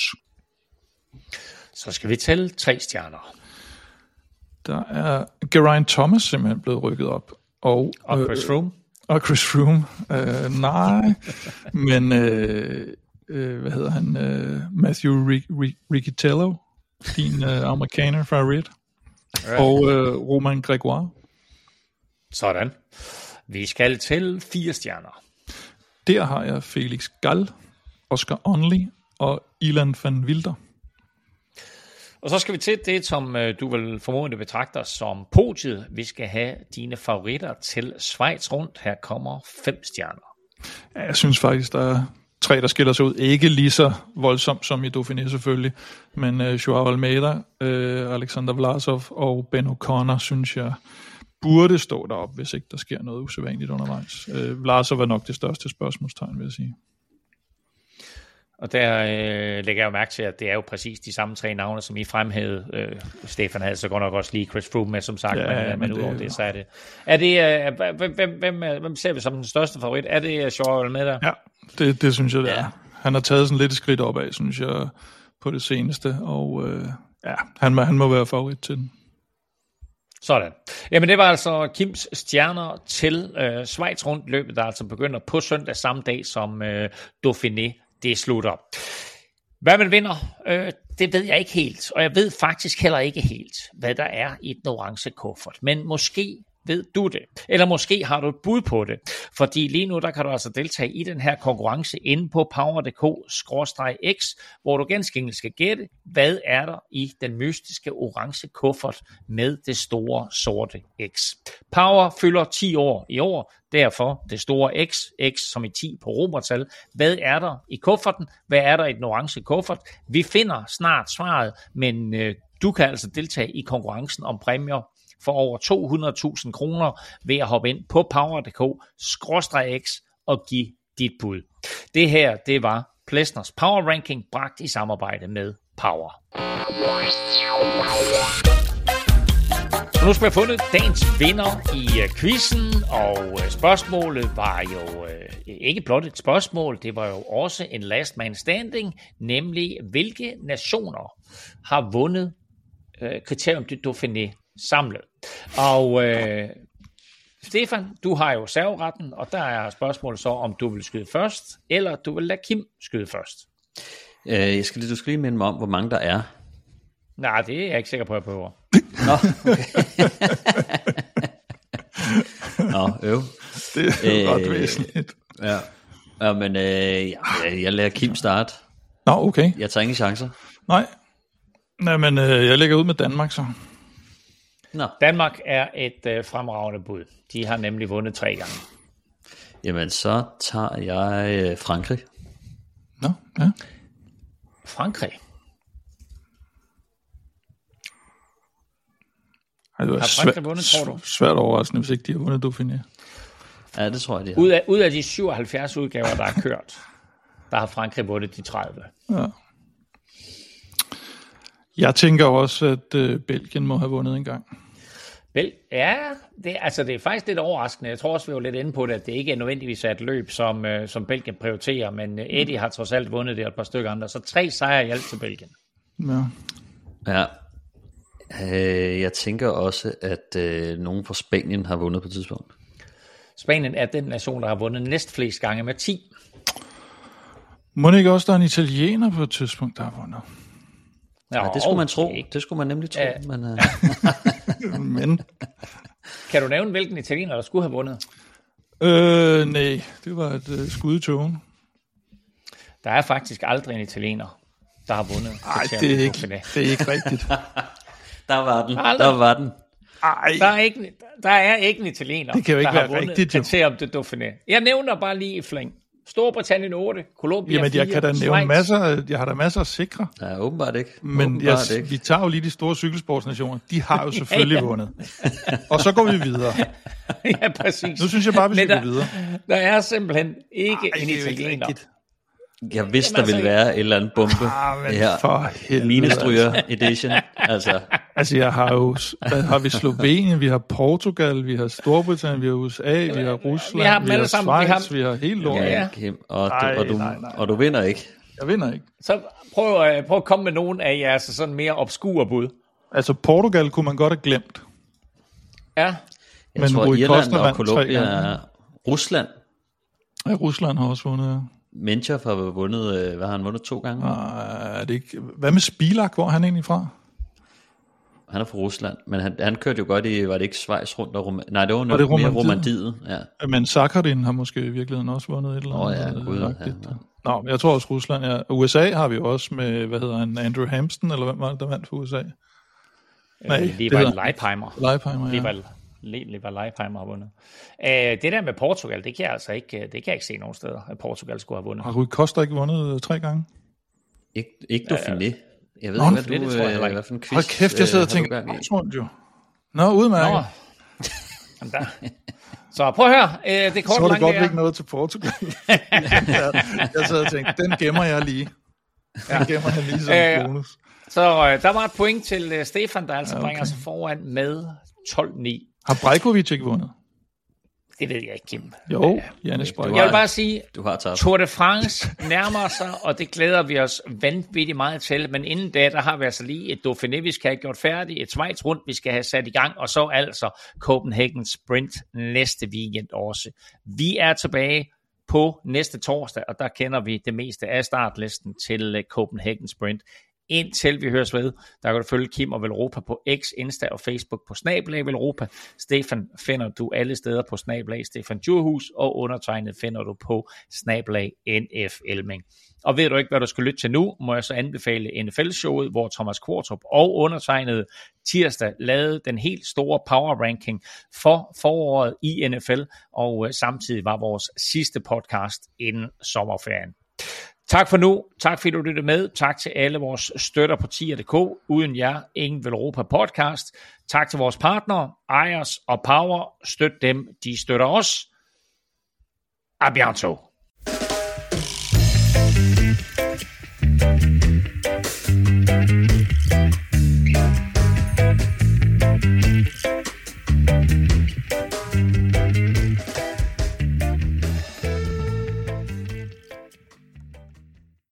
Så skal vi til 3 stjerner. Der er Geraint Thomas simpelthen blevet rykket op. Og Chris Froome. Og Chris Froome. Nej, men hvad hedder han? Matthew Riccitello, din amerikaner fra Red. Og Romain Grégoire. Sådan. Vi skal til 4 stjerner. Der har jeg Felix Gall, Oscar Onley og Ilan van Wilder. Og så skal vi til det, som du vil formodentlig betragter som podiet. Vi skal have dine favoritter til Schweiz rundt. Her kommer 5 stjerner. Ja, jeg synes faktisk, der er 3, der skiller sig ud. Ikke lige så voldsomt som i Dauphiné selvfølgelig, men Joao Almeida, Alexander Vlasov og Ben O'Connor, synes jeg burde stå derop, hvis ikke der sker noget usædvanligt undervejs. Vlasov er nok det største spørgsmålstegn, vil jeg sige. Og der lægger jeg jo mærke til, at det er jo præcis de samme 3 navne, som I fremhævede. Stefan havde så godt nok også lige Chris Froome med, som sagt, ja, men udover det, så er det. Er det hvem ser vi som den største favorit? Er det Joao Almeida? Ja, det synes jeg, det er. Han har taget sådan lidt et skridt opad, synes jeg, på det seneste, og han må være favorit til den. Sådan. Jamen det var altså Kims stjerner til Schweiz rundt løbet, der altså begynder på søndag samme dag som Dauphiné. Det slutter. Hvad man vinder, det ved jeg ikke helt, og jeg ved faktisk heller ikke helt, hvad der er i den orange kuffert. Men måske ved du det, eller måske har du et bud på det, fordi lige nu der kan du altså deltage i den her konkurrence inde på power.dk/x, hvor du ganske enkelt skal gætte, hvad er der i den mystiske orange kuffert med det store sorte X. Power fylder 10 år i år, derfor det store X, X som i 10 på romertal. Hvad er der i kufferten? Hvad er der i den orange kuffert? Vi finder snart svaret, men du kan altså deltage i konkurrencen om præmier for over 200.000 kroner ved at hoppe ind på power.dk/x og give dit bud. Det her, det var Plesners Power Ranking, bragt i samarbejde med Power. Så nu skal vi have fundet dagens vinder i quizzen, og spørgsmålet var jo ikke blot et spørgsmål, det var jo også en last man standing, nemlig hvilke nationer har vundet Kriterium du Dauphiné samlet. Og Stefan, du har jo serveretten, og der er spørgsmålet så, om du vil skyde først, eller du vil lade Kim skyde først. Du skal lige minde mig om, hvor mange der er. Nej, det er jeg ikke sikker på, at jeg behøver. Nå, okay. Nå, Det er ret væsentligt. Ja, men jeg lader Kim starte. Nå, okay. Jeg tager ingen chancer. Nej, men jeg lægger ud med Danmark så. Nå. Danmark er et fremragende bud. De har nemlig vundet 3 gange. Jamen, så tager jeg Frankrig. Nå, ja. Frankrig? Har Frankrig vundet, tror du? Svært overraskende, hvis ikke de har vundet Dauphiné. Ja, det tror jeg, de har. Ud af de 77 udgaver, der er kørt, der har Frankrig vundet de 30. Ja. Jeg tænker også, at Belgien må have vundet en gang. Ja, det er faktisk lidt overraskende. Jeg tror også, vi var lidt inde på det, at det ikke er nødvendigvis et løb, som Belgien prioriterer, men Eddie har trods alt vundet det og et par stykker andre. Så 3 sejre i alt til Belgien. Ja. Jeg tænker også, at nogen fra Spanien har vundet på et tidspunkt. Spanien er den nation, der har vundet næst flest gange med 10. Må det ikke også, der er en italiener på et tidspunkt, der har vundet? Ja, det skulle man tro. Det skulle man nemlig tro. Men... Kan du nævne, hvilken italiener, der skulle have vundet? Nej, det var et skud i tågen. Der er faktisk aldrig en italiener, der har vundet. Nej, det er ikke rigtigt. Der var den. Ej. Der er ikke en italiener, det kan jo ikke der være har rigtigt, vundet Criterium de Dauphiné. Jeg nævner bare lige i flæng. Storbritannien 8, Colombia 4, Jamen, jeg kan da nævne masser, jeg har da masser at sikre. Ja, åbenbart ikke. Men vi tager jo lige de store cykelsportsnationer. De har jo selvfølgelig vundet. Og så går vi videre. Ja, præcis. Nu synes jeg bare, vi skal gå videre. Der er simpelthen ikke en italiener. Jeg vidste, der ville være et eller andet bombe. For Minestryger edition. Altså, jeg har jo... Har vi Slovenien, vi har Portugal, vi har Storbritannien, vi har USA, vi har Rusland, vi har Schweiz, vi har helt lort. Ja, og du vinder ikke. Jeg vinder ikke. Så prøv at komme med nogle af jeres sådan mere obskure bud. Altså, Portugal kunne man godt have glemt. Ja. Jeg tror, Irland og Colombia er Rusland. Ja, Rusland har også vundet, ja. Menchov har vundet, hvad har han vundet 2 gange? Er det ikke, hvad med Spilak, hvor er han egentlig fra? Han er fra Rusland, men han kørte jo godt i, var det ikke Schweiz rundt og nej, det var noget mere Romandiet. Ja. Men Sakharin har måske i virkeligheden også vundet et eller andet. Nå, jeg tror også Rusland, ja. USA har vi jo også med, hvad hedder han, Andrew Hampton, eller hvem var det, der vandt for USA? Nej, det var Leipheimer. Leipheimer, ja. Lever Leipheimer har vundet. Det der med Portugal, det kan jeg altså ikke se nogen steder, at Portugal skulle have vundet. Har Rui Costa ikke vundet 3 gange? Ikke Dauphiné. Jeg ved ikke, hvad for en quiz. Hold kæft, jeg sidder og tænker, jo. Nå, udmærket. Så prøv at høre, det er kort så langt. Så det godt ikke noget til Portugal. Jeg sad og tænkte, den gemmer jeg lige. Den gemmer jeg lige som en bonus. Så der var et point til Stefan, der altså bringer sig foran med 12-9. Har Brajkovic ikke vundet? Det ved jeg ikke, Kim. Jo, Jannis Brajkovic. Jeg vil bare sige, Tour de France nærmer sig, og det glæder vi os vanvittigt meget til. Men inden da, der har vi altså lige et Dauphiné, vi skal have gjort færdigt, et Schweiz rundt, vi skal have sat i gang, og så altså Copenhagen Sprint næste weekend også. Vi er tilbage på næste torsdag, og der kender vi det meste af startlisten til Copenhagen Sprint. Indtil vi høres ved, der kan du følge Kim og Velropa på X, Insta og Facebook på @Velropa. Stefan finder du alle steder på @Stefan Djurhus, og undertegnet finder du på @NF Elming. Og ved du ikke, hvad du skal lytte til nu, må jeg så anbefale NFL-showet, hvor Thomas Kvartrup og undertegnet tirsdag lavede den helt store power ranking for foråret i NFL, og samtidig var vores sidste podcast inden sommerferien. Tak for nu. Tak fordi du lyttede med. Tak til alle vores støtter på tier.dk. Uden jer, ingen Velropa podcast. Tak til vores partnere, Ejers og Power. Støt dem, de støtter os. A bientôt.